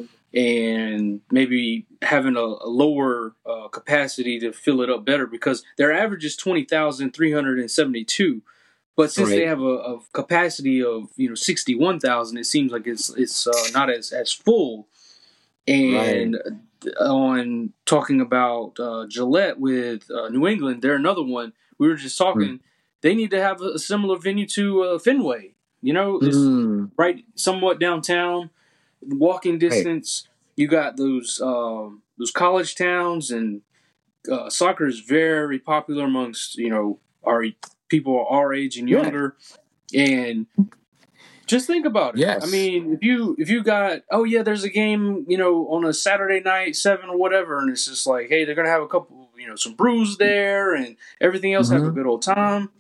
and maybe having a, a lower uh, capacity to fill it up better, because their average is twenty thousand three hundred seventy two. But since Right. they have a, a capacity of you know sixty one thousand, it seems like it's it's uh, not as as full. And Right. on talking about uh, Gillette with uh, New England, they're another one. We were just talking. Mm. They need to have a similar venue to uh, Fenway. You know, it's Mm. right somewhat downtown, walking distance. Right. You got those um, those college towns, and uh, soccer is very popular amongst you know our people our age and younger. Yeah. And just think about it. Yes. I mean, if you if you got oh yeah, there's a game you know on a Saturday night seven or whatever, and it's just like hey, they're gonna have a couple you know some brews there and everything else, mm-hmm. have a good old time.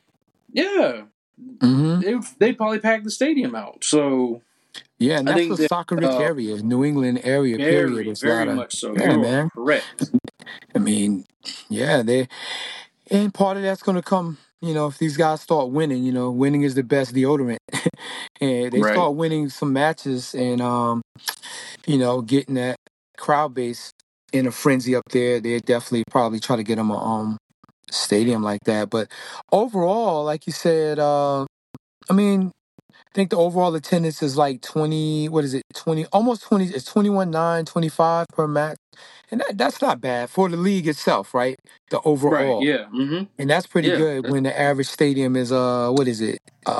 Yeah. Mm-hmm. They they'd probably pack the stadium out. So yeah, and I that's think a that, soccer-rich uh, area, New England area. very, Period. It's very a lot much so. Of, yeah, you man. are correct. I mean, yeah, they and part of that's going to come. You know, if these guys start winning, you know, winning is the best deodorant, and they Right. start winning some matches, and um, you know, getting that crowd base in a frenzy up there, they definitely probably try to get them a um stadium like that. But overall, like you said, uh, I mean. I think the overall attendance is like twenty, what is it, twenty, almost twenty, it's twenty-one nine, twenty-five per match. And that, that's not bad for the league itself, right? The overall. Right, yeah. Mm-hmm. And that's pretty yeah. good when the average stadium is, uh, what is it?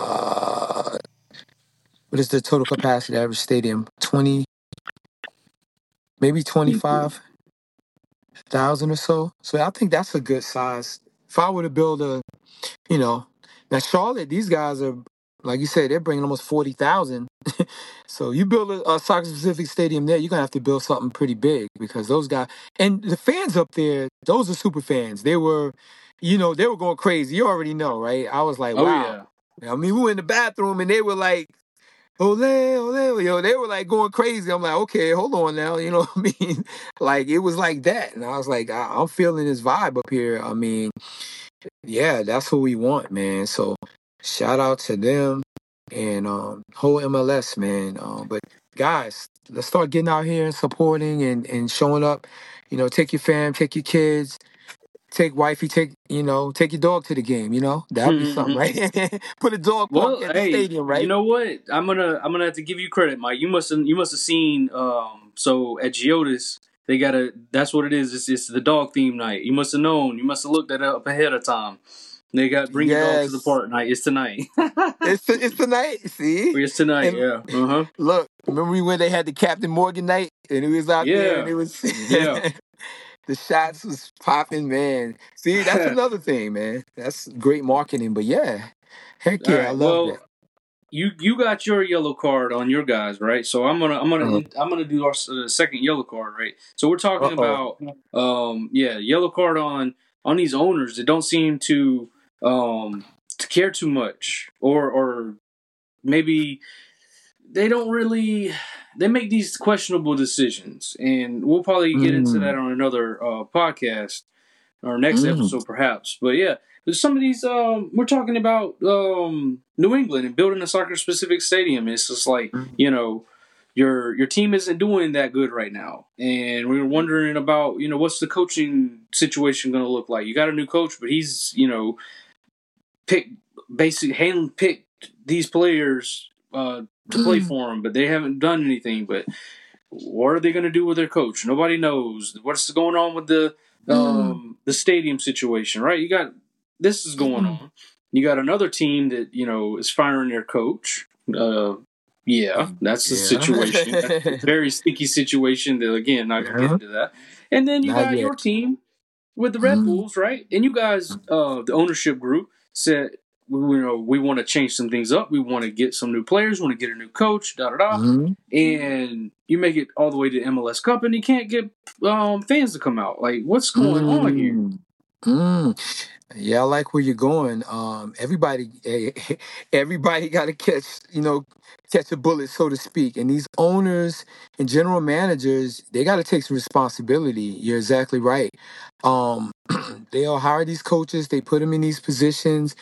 Uh, what is the total capacity average stadium? twenty, maybe twenty-five thousand or so. So I think that's a good size. If I were to build a, you know, now Charlotte, these guys are, like you said, they're bringing almost forty thousand. So you build a, a soccer-specific stadium there, you're going to have to build something pretty big because those guys... And the fans up there, those are super fans. They were, you know, they were going crazy. You already know, right? I was like, oh, wow. Yeah. I mean, we were in the bathroom and they were like, ole, ole, yo, they were like going crazy. I'm like, okay, hold on now. You know what I mean? Like, it was like that. And I was like, I- I'm feeling this vibe up here. I mean, yeah, that's what we want, man. So... shout out to them and um, whole M L S, man. Um, but guys, let's start getting out here and supporting and, and showing up. You know, take your fam, take your kids, take wifey, take you know, take your dog to the game. You know, that'd be something, right? Put a dog park well, at the hey, stadium, right? You know what? I'm gonna I'm gonna have to give you credit, Mike. You must have you must have seen. Um, so at Geodis, they got a. That's what it is. It's, it's the dog theme night. You must have known. You must have looked that up ahead of time. They got bring yes. your dog to the park night. It's tonight. it's the, it's tonight. See, it's tonight. And yeah. Uh huh. Look, remember when they had the Captain Morgan night and it was out yeah. there and it was yeah. The shots was popping, man. See, that's another thing, man. That's great marketing. But yeah, heck yeah, right, I love well, that. You you got your yellow card on your guys, right? So I'm gonna I'm gonna uh-huh. I'm gonna do our uh, second yellow card, right? So we're talking Uh-oh. about um yeah yellow card on on these owners that don't seem to. Um, to care too much, or or maybe they don't really. They make these questionable decisions, and we'll probably get mm. into that on another uh, podcast or next mm. episode, perhaps. But yeah, there's some of these. Um, we're talking about um, New England and building a soccer-specific stadium. It's just like mm. you know, your your team isn't doing that good right now, and we were wondering about you know what's the coaching situation going to look like. You got a new coach, but he's you know. Pick basically hand picked these players uh, to play for them, but they haven't done anything. But what are they going to do with their coach? Nobody knows. What's going on with the um, the stadium situation? Right? You got this is going on. You got another team that you know is firing their coach. Uh, yeah, that's the yeah. situation. That's a very sticky situation. That again, not going to get into that. And then you not got yet. Your team with the Red mm. Bulls, right? And you guys, uh, the ownership group. Said, you know, we want to change some things up. We want to get some new players. We want to get a new coach. Da da da. Mm-hmm. And you make it all the way to the M L S Cup, and you can't get um, fans to come out. Like, what's going mm-hmm. on here? Mm. Yeah, I like where you're going. Um, everybody, everybody got to catch, you know, catch a bullet, so to speak. And these owners and general managers, they got to take some responsibility. You're exactly right. Um, they'll hire these coaches, they put them in these positions,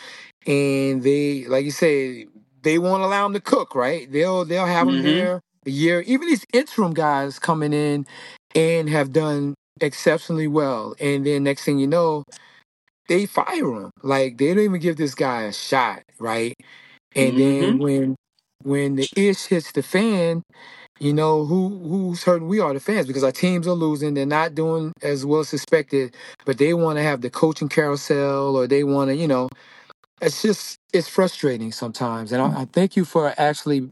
and they, like you say, they won't allow them to cook. Right? They'll they'll have them Mm-hmm. there a year. Even these interim guys coming in and have done exceptionally well, and then next thing you know they fire him. Like they don't even give this guy a shot, right? And then Mm-hmm. when when the ish hits the fan, you know who who's hurting? We are the fans because our teams are losing. They're not doing as well as expected, but they want to have the coaching carousel, or they want to, you know. It's just it's frustrating sometimes, and I, I thank you for actually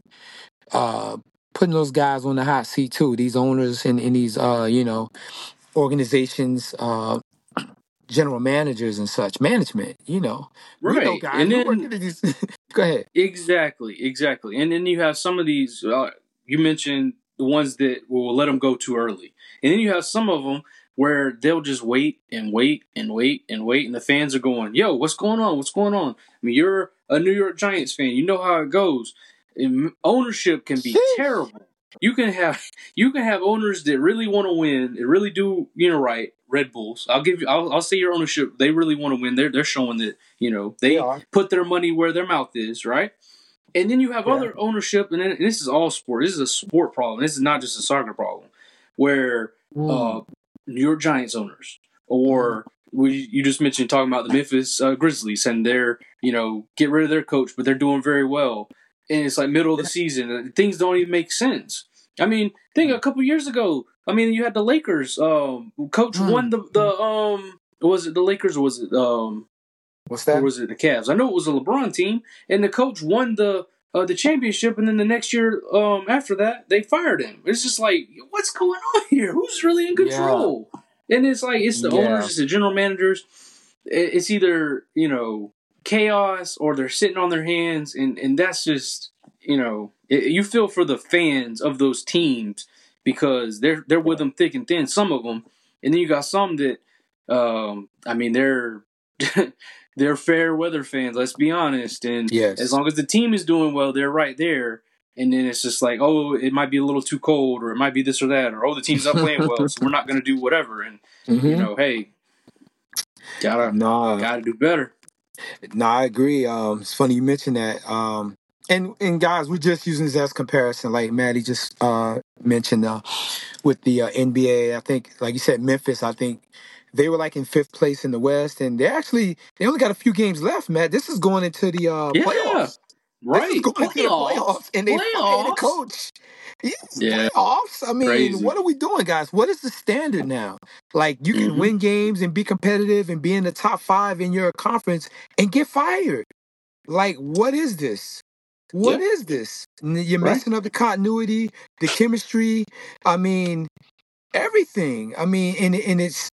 uh, putting those guys on the hot seat too. These owners and, and these uh, you know organizations. Uh, general managers and such, management, you know. We know Right. guys, And we work then into these. Go ahead. exactly, exactly. And then you have some of these. Uh, you mentioned the ones that will let them go too early, and then you have some of them where they'll just wait and wait and wait and wait, and the fans are going, "Yo, what's going on? What's going on?" I mean, you're a New York Giants fan. You know how it goes. And ownership can be Sheesh. terrible. You can have you can have owners that really want to win, that really do you know right. Red Bulls. I'll give you. I'll, I'll say your ownership. They really want to win. They're they're showing that you know They they are. put their money where their mouth is, right? And then you have Yeah. other ownership, and, then, and this is all sport. This is a sport problem. This is not just a soccer problem, where Mm. uh, New York Giants owners, Mm. or we you just mentioned talking about the Memphis uh, Grizzlies, and they're you know get rid of their coach, but they're doing very well, and it's like middle of the Yeah. season, and things don't even make sense. I mean, think a couple years ago. I mean, you had the Lakers. Um, coach won Mm. the the um. Was it the Lakers or was it um What's or that? was it the Cavs? I know it was a LeBron team, and the coach won the uh, the championship, and then the next year um, after that, they fired him. It's just like, what's going on here? Who's really in Yeah. control? And it's like it's the owners, Yeah. it's the general managers. It's either you know chaos or they're sitting on their hands, and and that's just you know it, you feel for the fans of those teams because they're they're with them thick and thin. Some of them, and then you got some that um, I mean they're they're fair weather fans. Let's be honest, and Yes. as long as the team is doing well, they're right there. And then it's just like, oh, it might be a little too cold, or it might be this or that, or oh, the team's not playing well, so we're not going to do whatever. And Mm-hmm. you know, hey, gotta Nah. gotta do better. Nah, I agree. Um, it's funny you mentioned that. Um, and and guys, we're just using this as comparison, like Maddie just uh mentioned uh, with the uh, N B A. I think, like you said, Memphis. I think they were like in fifth place in the West, and they actually they only got a few games left, Matt. This is going into the uh, Yeah, playoffs. This is right. going into the Playoffs, playoffs, and they fired the playoffs. coach. Yes, Yeah, playoffs. I mean, crazy. what are we doing, guys? What is the standard now? Like, you can Mm-hmm. win games and be competitive and be in the top five in your conference and get fired. Like, what is this? What Yeah, is this? N- You're right. messing up the continuity, the chemistry. I mean, everything. I mean, and and it's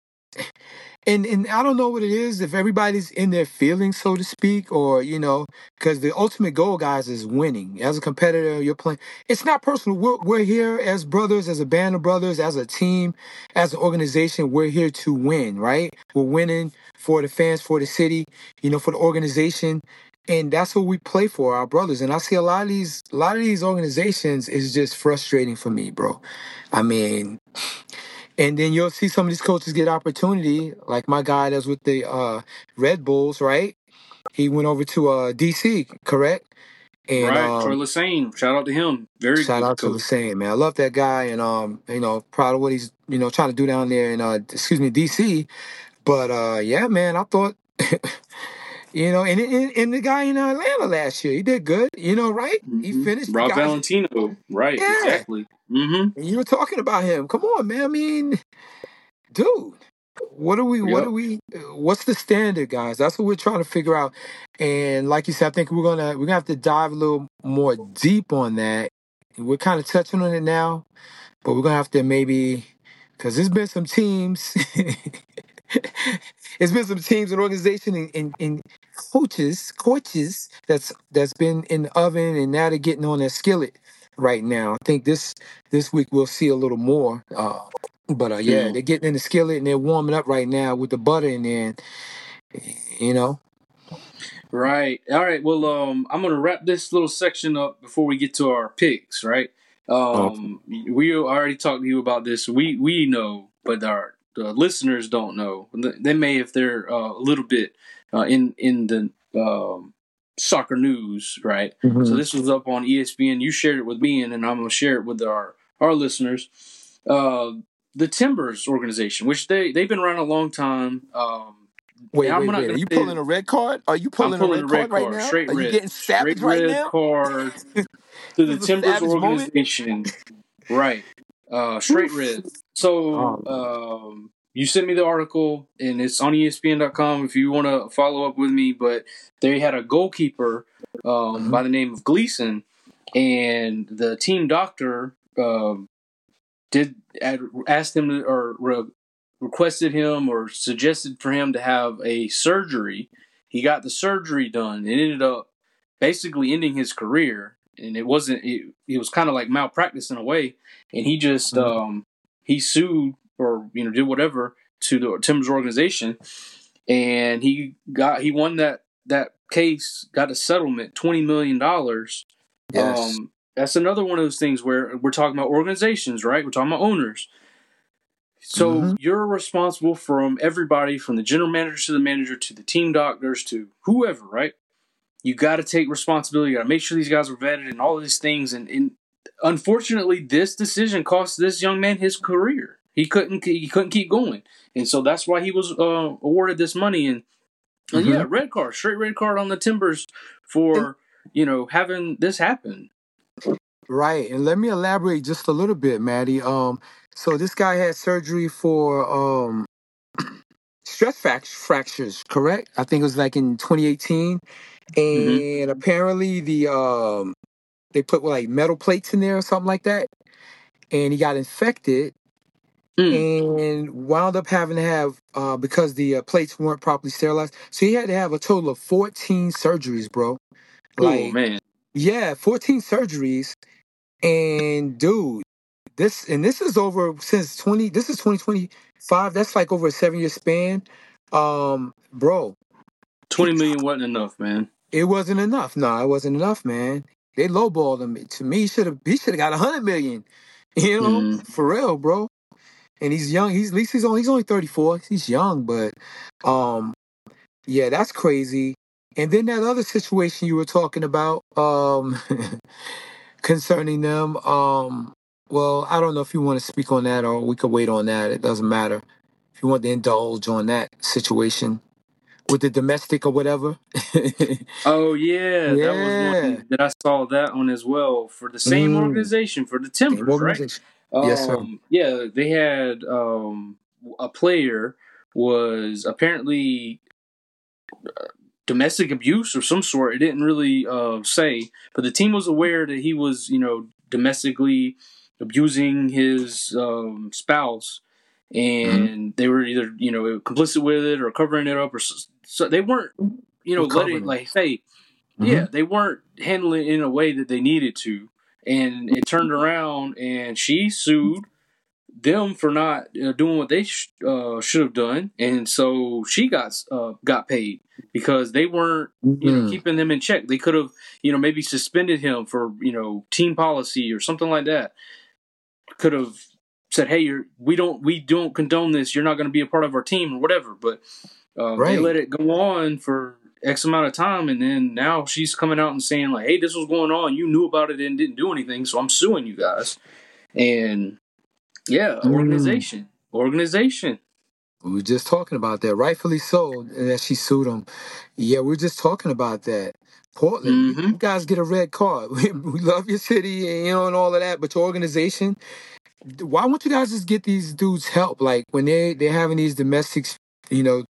and and I don't know what it is if everybody's in their feelings, so to speak, or you know, because the ultimate goal, guys, is winning. As a competitor, you're playing. It's not personal. We're we're here as brothers, as a band of brothers, as a team, as an organization. We're here to win, right? We're winning for the fans, for the city, you know, for the organization. And that's what we play for, our brothers. And I see a lot of these, a lot of these organizations is just frustrating for me, bro. I mean, and then you'll see some of these coaches get opportunity, like my guy that's with the uh, Red Bulls, right? He went over to uh, D C, correct? And Right. Troy um, Lesane, shout out to him. Very shout good out to coach. Lassane, man. I love that guy, and um, you know, proud of what he's you know trying to do down there in uh, excuse me, D C. But uh, yeah, man, I thought. You know, and, and and the guy in Atlanta last year, he did good. You know, right? He Mm-hmm. finished. The Rob guys, Valentino, right? yeah. Exactly. Mm-hmm. And you were talking about him. Come on, man. I mean, dude, what are we? What Yep. are we? What's the standard, guys? That's what we're trying to figure out. And like you said, I think we're gonna we're gonna have to dive a little more deep on that. We're kind of touching on it now, but we're gonna have to maybe because there's been some teams. It's been some teams and organization and, and, and coaches, coaches that's that's been in the oven and now they're getting on their skillet right now. I think this this week we'll see a little more. Uh, But uh, yeah, Mm. they're getting in the skillet and they're warming up right now with the butter in there. You know. Right. All right. Well, um, I'm gonna wrap this little section up before we get to our picks. Right. Okay. Um, we already talked to you about this. We we know, but our the listeners don't know. They may if they're uh, a little bit uh, in in the um, soccer news. Right. So Mm-hmm. this was up on E S P N. You shared it with me, and, and I'm gonna share it with our our listeners. Uh, the Timbers organization, which they they've been around a long time. Um, Wait, and I'm wait, not wait. Are gonna you say pulling a red card? Are you I'm pulling a pulling red a red card right card, now? straight Are you red, getting straight savage right red now? card This to the is a Timbers savage moment. organization. Right, uh, straight Oof. red. So Um, um, you sent me the article, and it's on E S P N dot com if you want to follow up with me. But they had a goalkeeper um, mhm. by the name of Gleason, and the team doctor um, did asked him to, or re- requested him or suggested for him to have a surgery. He got the surgery done. It ended up basically ending his career, and it wasn't. It, it was kind of like malpractice in a way, and he just Mhm. um, he sued or you know did whatever to the Timbers organization, and he got he won that that case, got a settlement, twenty million dollars. Yes. Um, that's another one of those things where we're talking about organizations, right? We're talking about owners. So Mm-hmm. you're responsible from everybody, from the general manager to the manager to the team doctors to whoever, right? You got to take responsibility. You got to make sure these guys are vetted and all of these things. And, and unfortunately, this decision cost this young man his career. He couldn't he couldn't keep going, and so that's why he was uh, awarded this money. And, and Mm-hmm. yeah, red card, straight red card on the Timbers for you know having this happen. Right, and let me elaborate just a little bit, Maddie. Um, so this guy had surgery for um stress frac- fractures, correct? I think it was like in twenty eighteen, Mm-hmm. and apparently the um they put like metal plates in there or something like that, and he got infected Mm. and wound up having to have uh because the uh, plates weren't properly sterilized, so he had to have a total of fourteen surgeries, bro. Oh Like, man. yeah, fourteen surgeries, and dude. This and this is over since twenty. This is twenty twenty five. That's like over a seven year span, um, bro. He, Twenty million wasn't enough, man. it wasn't enough. No, it wasn't enough, man. They lowballed him. To me, should have he should have got a hundred million. You know, Mm. for real, bro. And he's young. He's at least he's only he's only thirty four. He's young, but um, yeah, that's crazy. And then that other situation you were talking about, um, concerning them. Um, well, I don't know if you want to speak on that or we could wait on that. It doesn't matter. If you want to indulge on that situation with the domestic or whatever. Oh yeah, that was Yeah. one that I saw that one as well for the same Mm. organization for the Same Timbers, right? organization. Yes, sir. Um, yeah, they had um, a player was apparently domestic abuse of some sort. It didn't really uh, say, but the team was aware that he was, you know, domestically abusing his um, spouse, Mm-hmm. and they were either, you know, complicit with it or covering it up, or so, so they weren't, you know, We're letting covering it it. like say, Mm-hmm. yeah, they weren't handling it in a way that they needed to, and it turned around, and she sued them for not uh, doing what they sh- uh, should have done, and so she got uh, got paid because they weren't, you know, Mm-hmm. keeping them in check. They could have, you know, maybe suspended him for, you know, team policy or something like that. Could have said, "Hey, you're we don't we don't condone this. You're not going to be a part of our team or whatever." But um, they let Right. it go on for X amount of time, and then now she's coming out and saying like, "Hey, this was going on. You knew about it and didn't do anything, so I'm suing you guys." And yeah, Mm. organization, organization. We were just talking about that. Rightfully so, that she sued him. Yeah, we were just talking about that. Portland, you, Mm-hmm. you guys get a red card. We, we love your city and you know and all of that, but your organization, why won't you guys just get these dudes help? Like when they they're having these domestic, you know,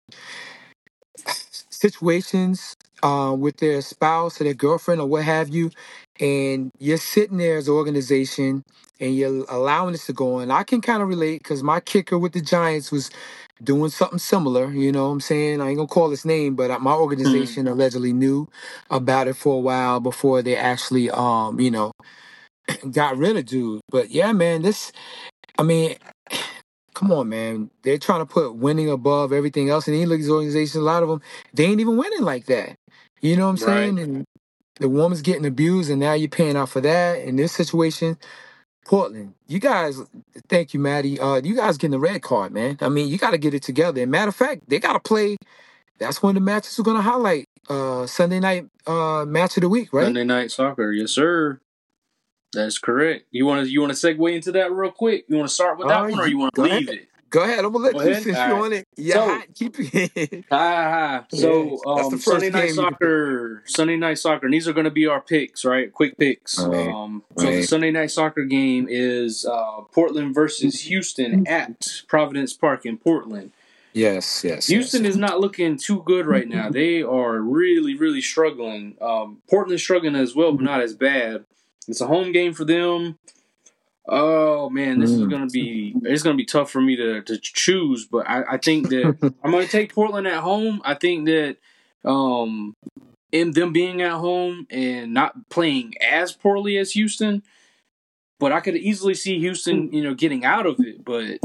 situations uh, with their spouse or their girlfriend or what have you, and you're sitting there as an organization and you're allowing this to go on. I can kind of relate because my kicker with the Giants was doing something similar. You know what I'm saying? I ain't gonna call his name, but uh, my Mm-hmm. organization allegedly knew about it for a while before they actually, um, you know, got rid of dude. But yeah, man, this, I mean, come on, man. They're trying to put winning above everything else. And these organizations, a lot of them, they ain't even winning like that. You know what I'm Right. saying? And the woman's getting abused, and now you're paying out for that. In this situation, Portland, you guys, thank you, Maddie. Uh, you guys getting the red card, man. I mean, you got to get it together. And matter of fact, they got to play. That's one of the matches we're going to highlight. Uh, Sunday night uh, match of the week, right? Sunday night soccer, yes, sir. That's correct. You want to you want to segue into that real quick? You want to start with that Uh, one, or you want to go leave ahead. it? Go ahead. I'm gonna let Go you ahead. since All you're right. on it. Yeah, So- hot. Keep it. Ha ha. Yeah, So that's the um, first Sunday night game you can- soccer, Sunday night soccer. And these are going to be our picks, right? Quick picks. Right, Um, so the right. Sunday night soccer game is uh, Portland versus Houston at Providence Park in Portland. Yes, yes. Houston yes. is not looking too good right now. They are really, really struggling. Um, Portland's struggling as well, but not as bad. It's a home game for them. Oh man, this is Mm. gonna be it's gonna be tough for me to, to choose, but I, I think that I'm gonna take Portland at home. I think that um in them being at home and not playing as poorly as Houston, but I could easily see Houston, you know, getting out of it, but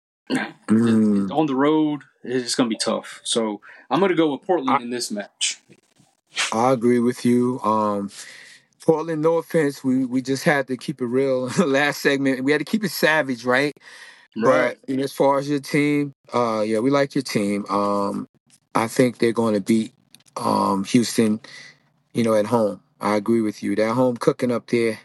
Mm. on the road, it's gonna be tough. So I'm gonna go with Portland I- in this match. I agree with you. Um, Portland, no offense, we we just had to keep it real. Last segment, we had to keep it savage, right? Right. But you know, as far as your team, uh, yeah, we like your team. Um, I think they're going to beat um, Houston, you know, at home. I agree with you. That home cooking up there,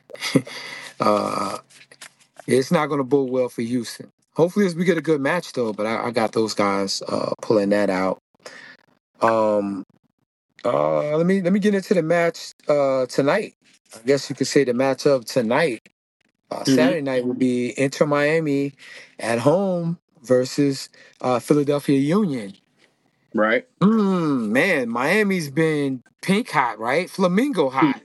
uh, it's not going to bode well for Houston. Hopefully, we get a good match though. But I, I got those guys uh, pulling that out. Um, uh, let me let me get into the match uh, tonight. I guess you could say the matchup tonight. Uh, Mhm. Saturday night will be Inter Miami at home versus uh, Philadelphia Union. Right. Mm, man, Miami's been pink hot, right? Flamingo hot.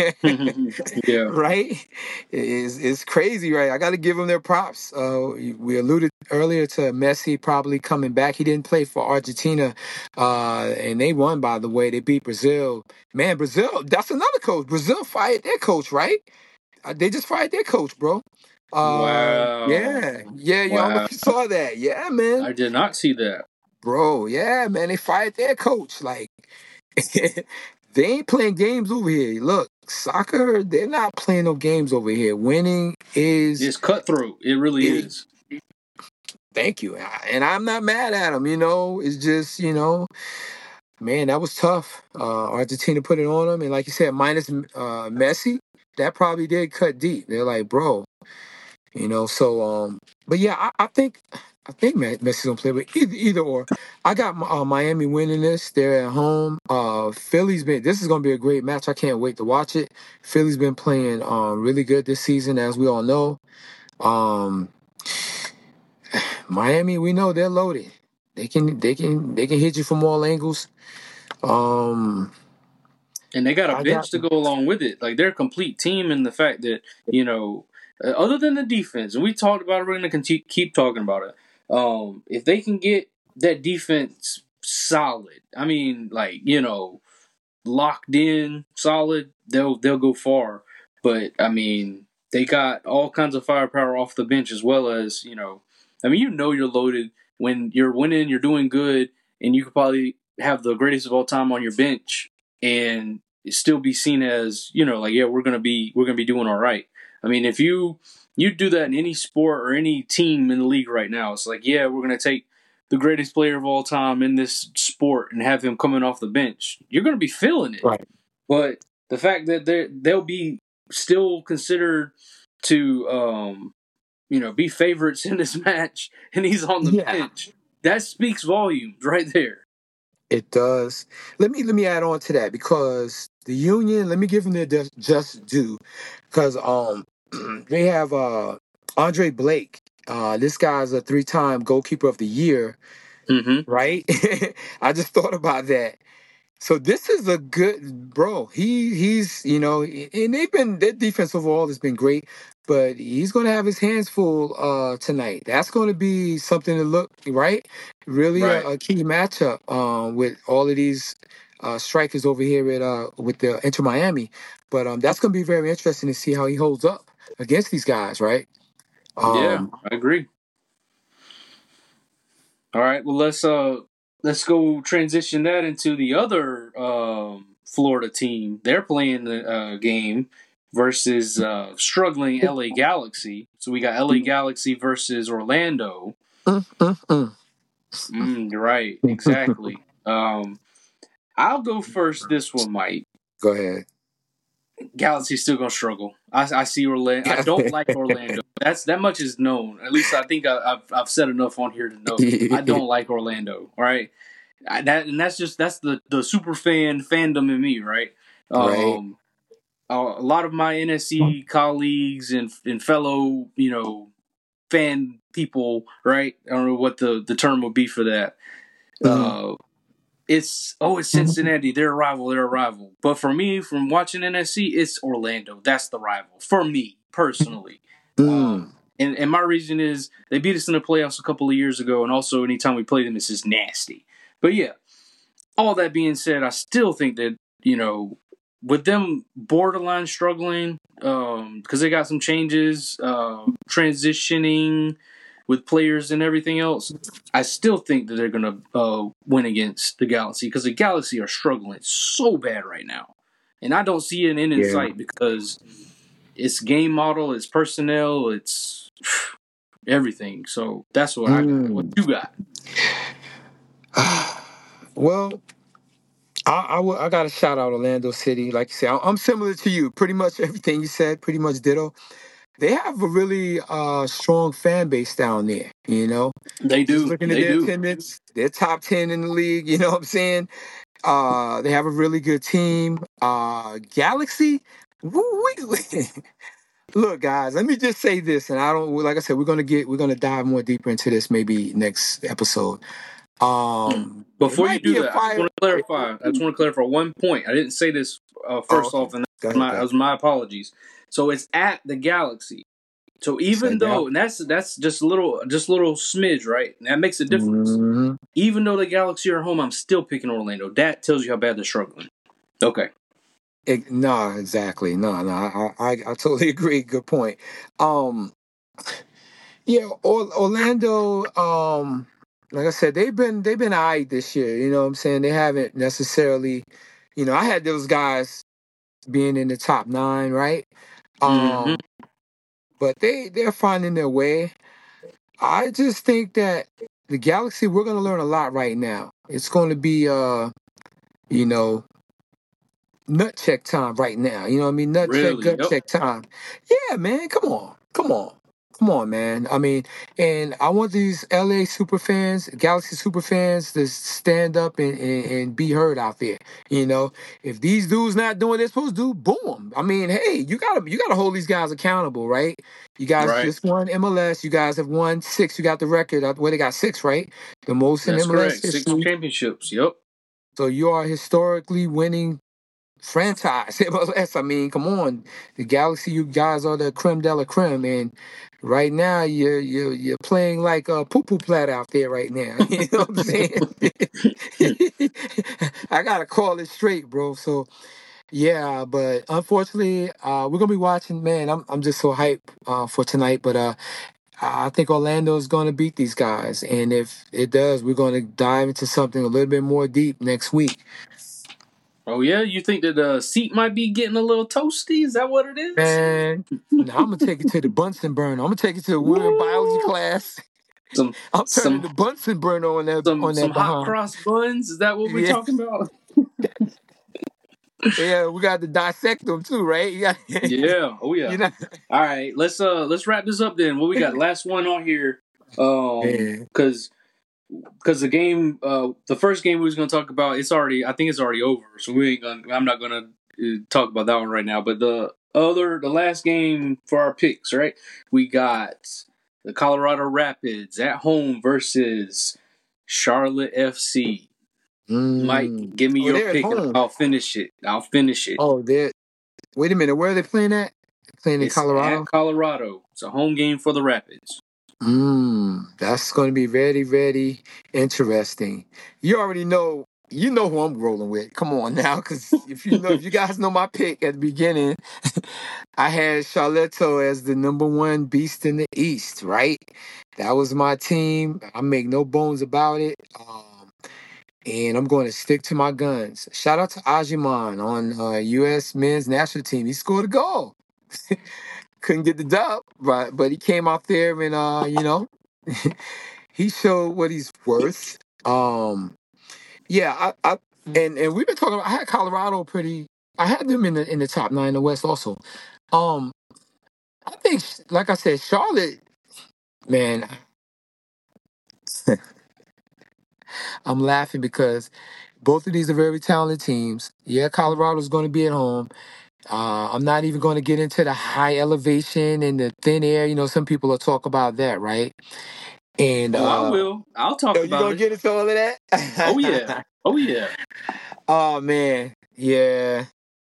Yeah. Right? It's, it's crazy, right? I got to give them their props. Uh, we alluded earlier to Messi probably coming back. He didn't play for Argentina, uh, and they won, by the way. They beat Brazil. Man, Brazil, that's another coach. Brazil fired their coach, right? Uh, they just fired their coach, bro. Uh, Wow. Yeah. Yeah, you I don't know Wow. if you saw that. Yeah, man. I did not see that. Bro, yeah, man. They fired their coach. Like, they ain't playing games over here. Look, soccer, they're not playing no games over here. Winning is. It's cutthroat. It really It- is. Thank you. And I'm not mad at them, you know. It's just, you know, man, that was tough. Uh, Argentina put it on them. And like you said, minus uh, Messi, that probably did cut deep. They're like, bro, you know, so, um, but yeah, I, I think. I think Me- Messi's gonna play, but either, either or. I got uh, Miami winning this. They're at home. Uh, Philly's been. This is gonna be a great match. I can't wait to watch it. Philly's been playing um, really good this season, as we all know. Um, Miami, we know they're loaded. They can, they can, they can hit you from all angles. Um, And they got a I bench got- to go along with it. Like, they're a complete team in the fact that, you know, uh, other than the defense, and we talked about it, we're going to keep talking about it. Um, if they can get that defense solid, I mean, like, you know, locked in, solid, they'll they'll go far. But, I mean, they got all kinds of firepower off the bench as well as, you know, I mean, you know you're loaded when you're winning, you're doing good, and you could probably have the greatest of all time on your bench and still be seen as, you know, like, yeah, we're gonna be we're gonna be doing all right. I mean, if you you do that in any sport or any team in the league right now, it's like, yeah, we're gonna take the greatest player of all time in this sport and have him coming off the bench. You're gonna be feeling it. Right. But the fact that they they'll be still considered to um you know be favorites in this match and he's on the Yeah. bench, that speaks volumes right there. It does. Let me let me add on to that because the Union. Let me give them their just, just due, because um they have uh Andre Blake. Uh, this guy's a three-time goalkeeper of the year, Mm-hmm. right? I just thought about that. So this is a good bro. He he's you know, and they've been their defense overall has been great, but he's going to have his hands full uh, tonight. That's going to be something to look right. Really Right. a, a key matchup um, with all of these uh, strikers over here at uh, with the Inter Miami. But um, that's going to be very interesting to see how he holds up against these guys, right? Um, Yeah, I agree. All right. Well, let's uh let's go transition that into the other um, Florida team. They're playing the uh, game versus uh, struggling L A Galaxy. So we got L A Galaxy versus Orlando. Mm, mm, mm. Mm, right. Exactly. um, I'll go first. This one, Mike. Go ahead. Galaxy's still gonna struggle. I, I see Orlando. I don't like Orlando. That's that much is known. At least I think I, I've I've said enough on here to know I don't like Orlando. All right, I, that and that's just that's the the super fan fandom in me. Right. Right. Um, a, a lot of my N S C colleagues and and fellow you know fan people. Right. I don't know what the the term would be for that. Mm-hmm. Uh, It's oh, it's Cincinnati. They're a rival. They're a rival. But for me, from watching N S C, it's Orlando. That's the rival for me personally. Mm. Um, and and my reason is they beat us in the playoffs a couple of years ago, and also anytime we play them, it's just nasty. But yeah, all that being said, I still think that you know with them borderline struggling because um, they got some changes, uh, transitioning with players and everything else, I still think that they're going to uh, win against the Galaxy because the Galaxy are struggling so bad right now. And I don't see an end in Yeah. sight because it's game model, it's personnel, it's everything. So that's what I got. What you got? Well, I, I, w- I got to shout out Orlando City. Like you said, I'm similar to you. Pretty much everything you said, pretty much ditto. They have a really uh, strong fan base down there, you know? They do. Just looking at They their do. attendance, they're top ten in the league, you know what I'm saying? Uh, they have a really good team. Uh, Galaxy, woo-wee. Look, guys, let me just say this, and I don't, like I said, we're gonna get, we're gonna dive more deeper into this maybe next episode. Um, Before you might do be a that, I just fire- want to clarify. I just want to clarify one point. I didn't say this uh, first Oh, off, and go that was, ahead, my, go that ahead. was my apologies. So it's at the Galaxy. So even Said though, that. and that's that's just a little, just a little smidge, right? And that makes a difference. Mhm. Even though the Galaxy are home, I'm still picking Orlando. That tells you how bad they're struggling. Okay. It, no, exactly. No, no, I, I, I totally agree. Good point. Um, yeah, or, Orlando. Um, like I said, they've been they've been alright this year. You know what I'm saying? They haven't necessarily. You know, I had those guys being in the top nine, right? Um, Mm-hmm. but they they're finding their way. I just think that the Galaxy, we're gonna learn a lot right now. It's going to be, uh, you know, nut check time right now. You know what I mean? Nut check, Really? gut Yep. check time. Yeah, man. Come on. Come on. Come on, man. I mean, and I want these L A super fans, Galaxy super fans to stand up and, and, and be heard out there. You know, if these dudes not doing what they're supposed to do, boom. I mean, hey, you gotta you gotta hold these guys accountable, right? You guys Right. just won M L S. You guys have won six. You got the record. uh, Well, they got six, right? The most in That's M L S correct. Six history. championships. Yep. So you are historically winning franchise. M L S. I mean, come on, the Galaxy. You guys are the creme de la creme, and right now you're you're you're playing like a poo poo plat out there right now. You know what I'm saying? I gotta call it straight, bro. So yeah, but unfortunately, uh, we're gonna be watching. Man, I'm I'm just so hyped uh, for tonight, but uh. I think Orlando is going to beat these guys, and if it does, we're going to dive into something a little bit more deep next week. Oh yeah, you think that the seat might be getting a little toasty? Is that what it is? Man, now I'm gonna take it to the Bunsen burner. I'm gonna take it to the winter biology class. Some I'm turning some the Bunsen burner on that some on some that hot behind. cross buns. Is that what we're Yeah. talking about? Yeah, we got to dissect them too, right? You got, Yeah. Oh yeah. you know, All right. Let's uh let's wrap this up then. What we got? Last one on here. Um, Yeah. because because the game, uh, the first game we was gonna talk about, it's already. I think it's already over. So we ain't gonna. I'm not gonna uh, talk about that one right now. But the other, the last game for our picks, right? We got the Colorado Rapids at home versus Charlotte F C. Mm. Mike, give me Oh, your they're at pick and home. I'll finish it. I'll finish it. Oh, they're. Wait a minute. Where are they playing at? Playing in It's Colorado. at Colorado. It's a home game for the Rapids. Mm, that's going to be very, very interesting. You already know you know who I'm rolling with. Come on now, because if you know, if you guys know my pick at the beginning, I had Charlotte as the number one beast in the East, right? That was my team. I make no bones about it. Um, and I'm going to stick to my guns. Shout out to Ajiman on uh, U S men's national team. He scored a goal. Couldn't get the dub, but but he came out there and uh, you know, he showed what he's worth. Um, yeah, I, I and and we've been talking about. I had Colorado pretty. I had them in the in the top nine in the West also. Um, I think, like I said, Charlotte, man. I'm laughing because both of these are very talented teams. Yeah, Colorado's going to be at home. Uh, I'm not even going to get into the high elevation and the thin air. You know, some people will talk about that, right? And Oh, I uh, will. I'll talk oh, you about gonna it. get into all of that? Oh yeah. Oh yeah. Oh man, yeah.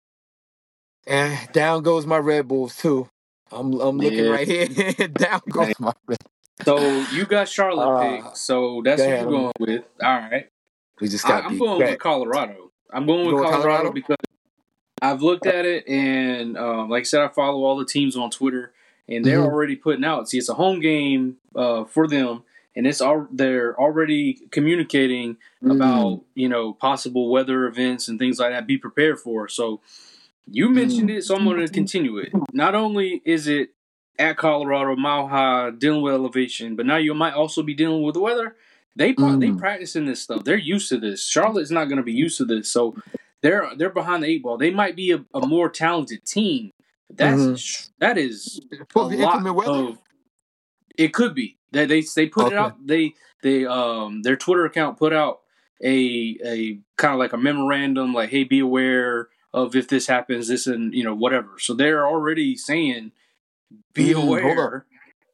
And down goes my Red Bulls too. I'm I'm looking Yeah. right here. Down goes my Red. So you got Charlotte Uh, picked, so that's go who ahead. you're going with. All right. We just I, got I'm beat. going Go ahead. with Colorado. I'm going You with going with Colorado, Colorado? because I've looked at it, and um, like I said, I follow all the teams on Twitter, and they're Mhm. already putting out. See, it's a home game uh, for them, and it's all they're already communicating about you know possible weather events and things like that. Be prepared for. So you mentioned it, so I'm going to continue it. Not only is it at Colorado, Mile High, dealing with elevation, but now you might also be dealing with the weather. They mm. they practicing this stuff. They're used to this. Charlotte's not going to be used to this, so they're they're behind the eight ball. They might be a, a more talented team. That's mm-hmm. that is a lot of. It could be that they, they they put okay. it out. They they um their Twitter account put out a a kind of like a memorandum, like, hey, be aware of if this happens, this and you know whatever. So they're already saying, be mm, aware.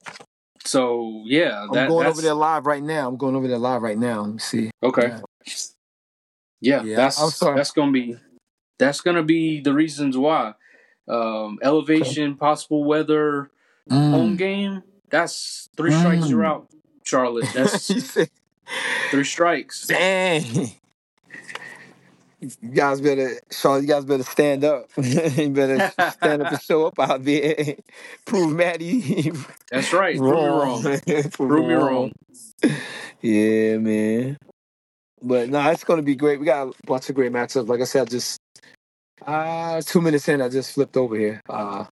So yeah, I'm that, going that's, over there live right now. I'm going over there live right now. Let me see. Okay. Yeah, yeah, yeah that's that's gonna be that's gonna be the reasons why. Um, elevation, okay. possible weather, mm. home game. That's three mm. strikes. You're out, Charlotte. That's three strikes. Dang. You guys better, Charlotte, you guys better stand up. You better stand up and show up out there. Prove Maddie. That's right. Wrong. Prove me wrong. Prove, Prove me wrong. Yeah, man. But no, nah, it's going to be great. We got a bunch of great matchups. Like I said, I just, uh, two minutes in, I just flipped over here. Uh,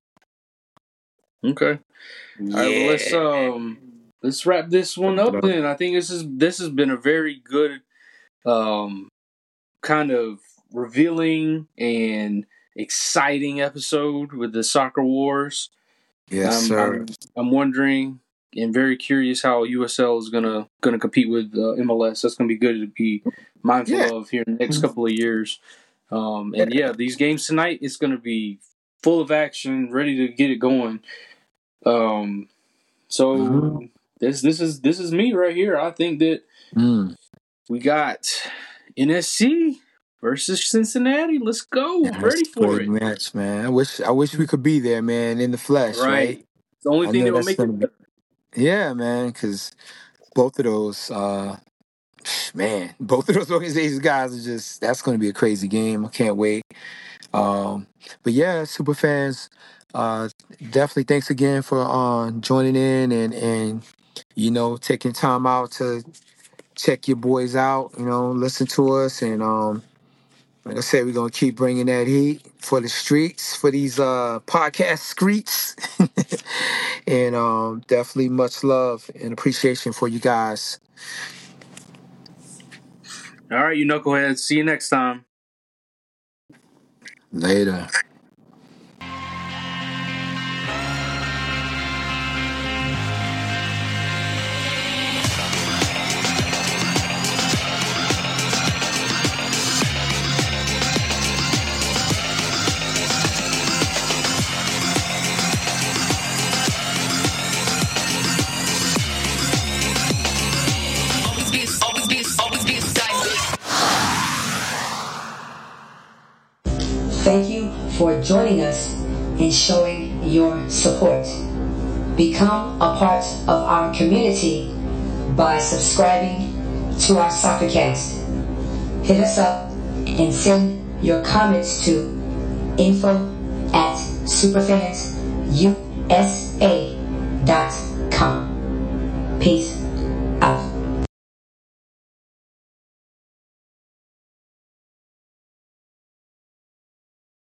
okay. Yeah. All right, well, let's, um, let's wrap this one up then. I think this is this has been a very good um, kind of revealing and exciting episode with the Soccer Wars. Yes, um, sir. I'm, I'm wondering and very curious how U S L is gonna gonna compete with uh, M L S. That's gonna be good to be mindful yeah. of here in the next couple of years. Um, and yeah, these games tonight, it's gonna be full of action, ready to get it going. Um, so mm-hmm. this this is this is me right here. I think that mm. we got N S C versus Cincinnati. Let's go. Yeah, I'm ready for it. Match, man. I wish I wish we could be there, man, in the flesh, right? right? It's the only I thing that will make it better. Yeah, man, because both of those, uh, man, both of those organizations guys are just, that's going to be a crazy game. I can't wait. Um, but yeah, super fans, uh, definitely thanks again for uh, joining in and, and, you know, taking time out to check your boys out, you know, listen to us. And um, like I said, we're going to keep bringing that heat for the streets, for these uh, podcast streets. And um, definitely much love and appreciation for you guys. All right, you knuckleheads. See you next time. Later. Thank you for joining us and showing your support. Become a part of our community by subscribing to our Soccercast. hit us up and send your comments to info at superfansusa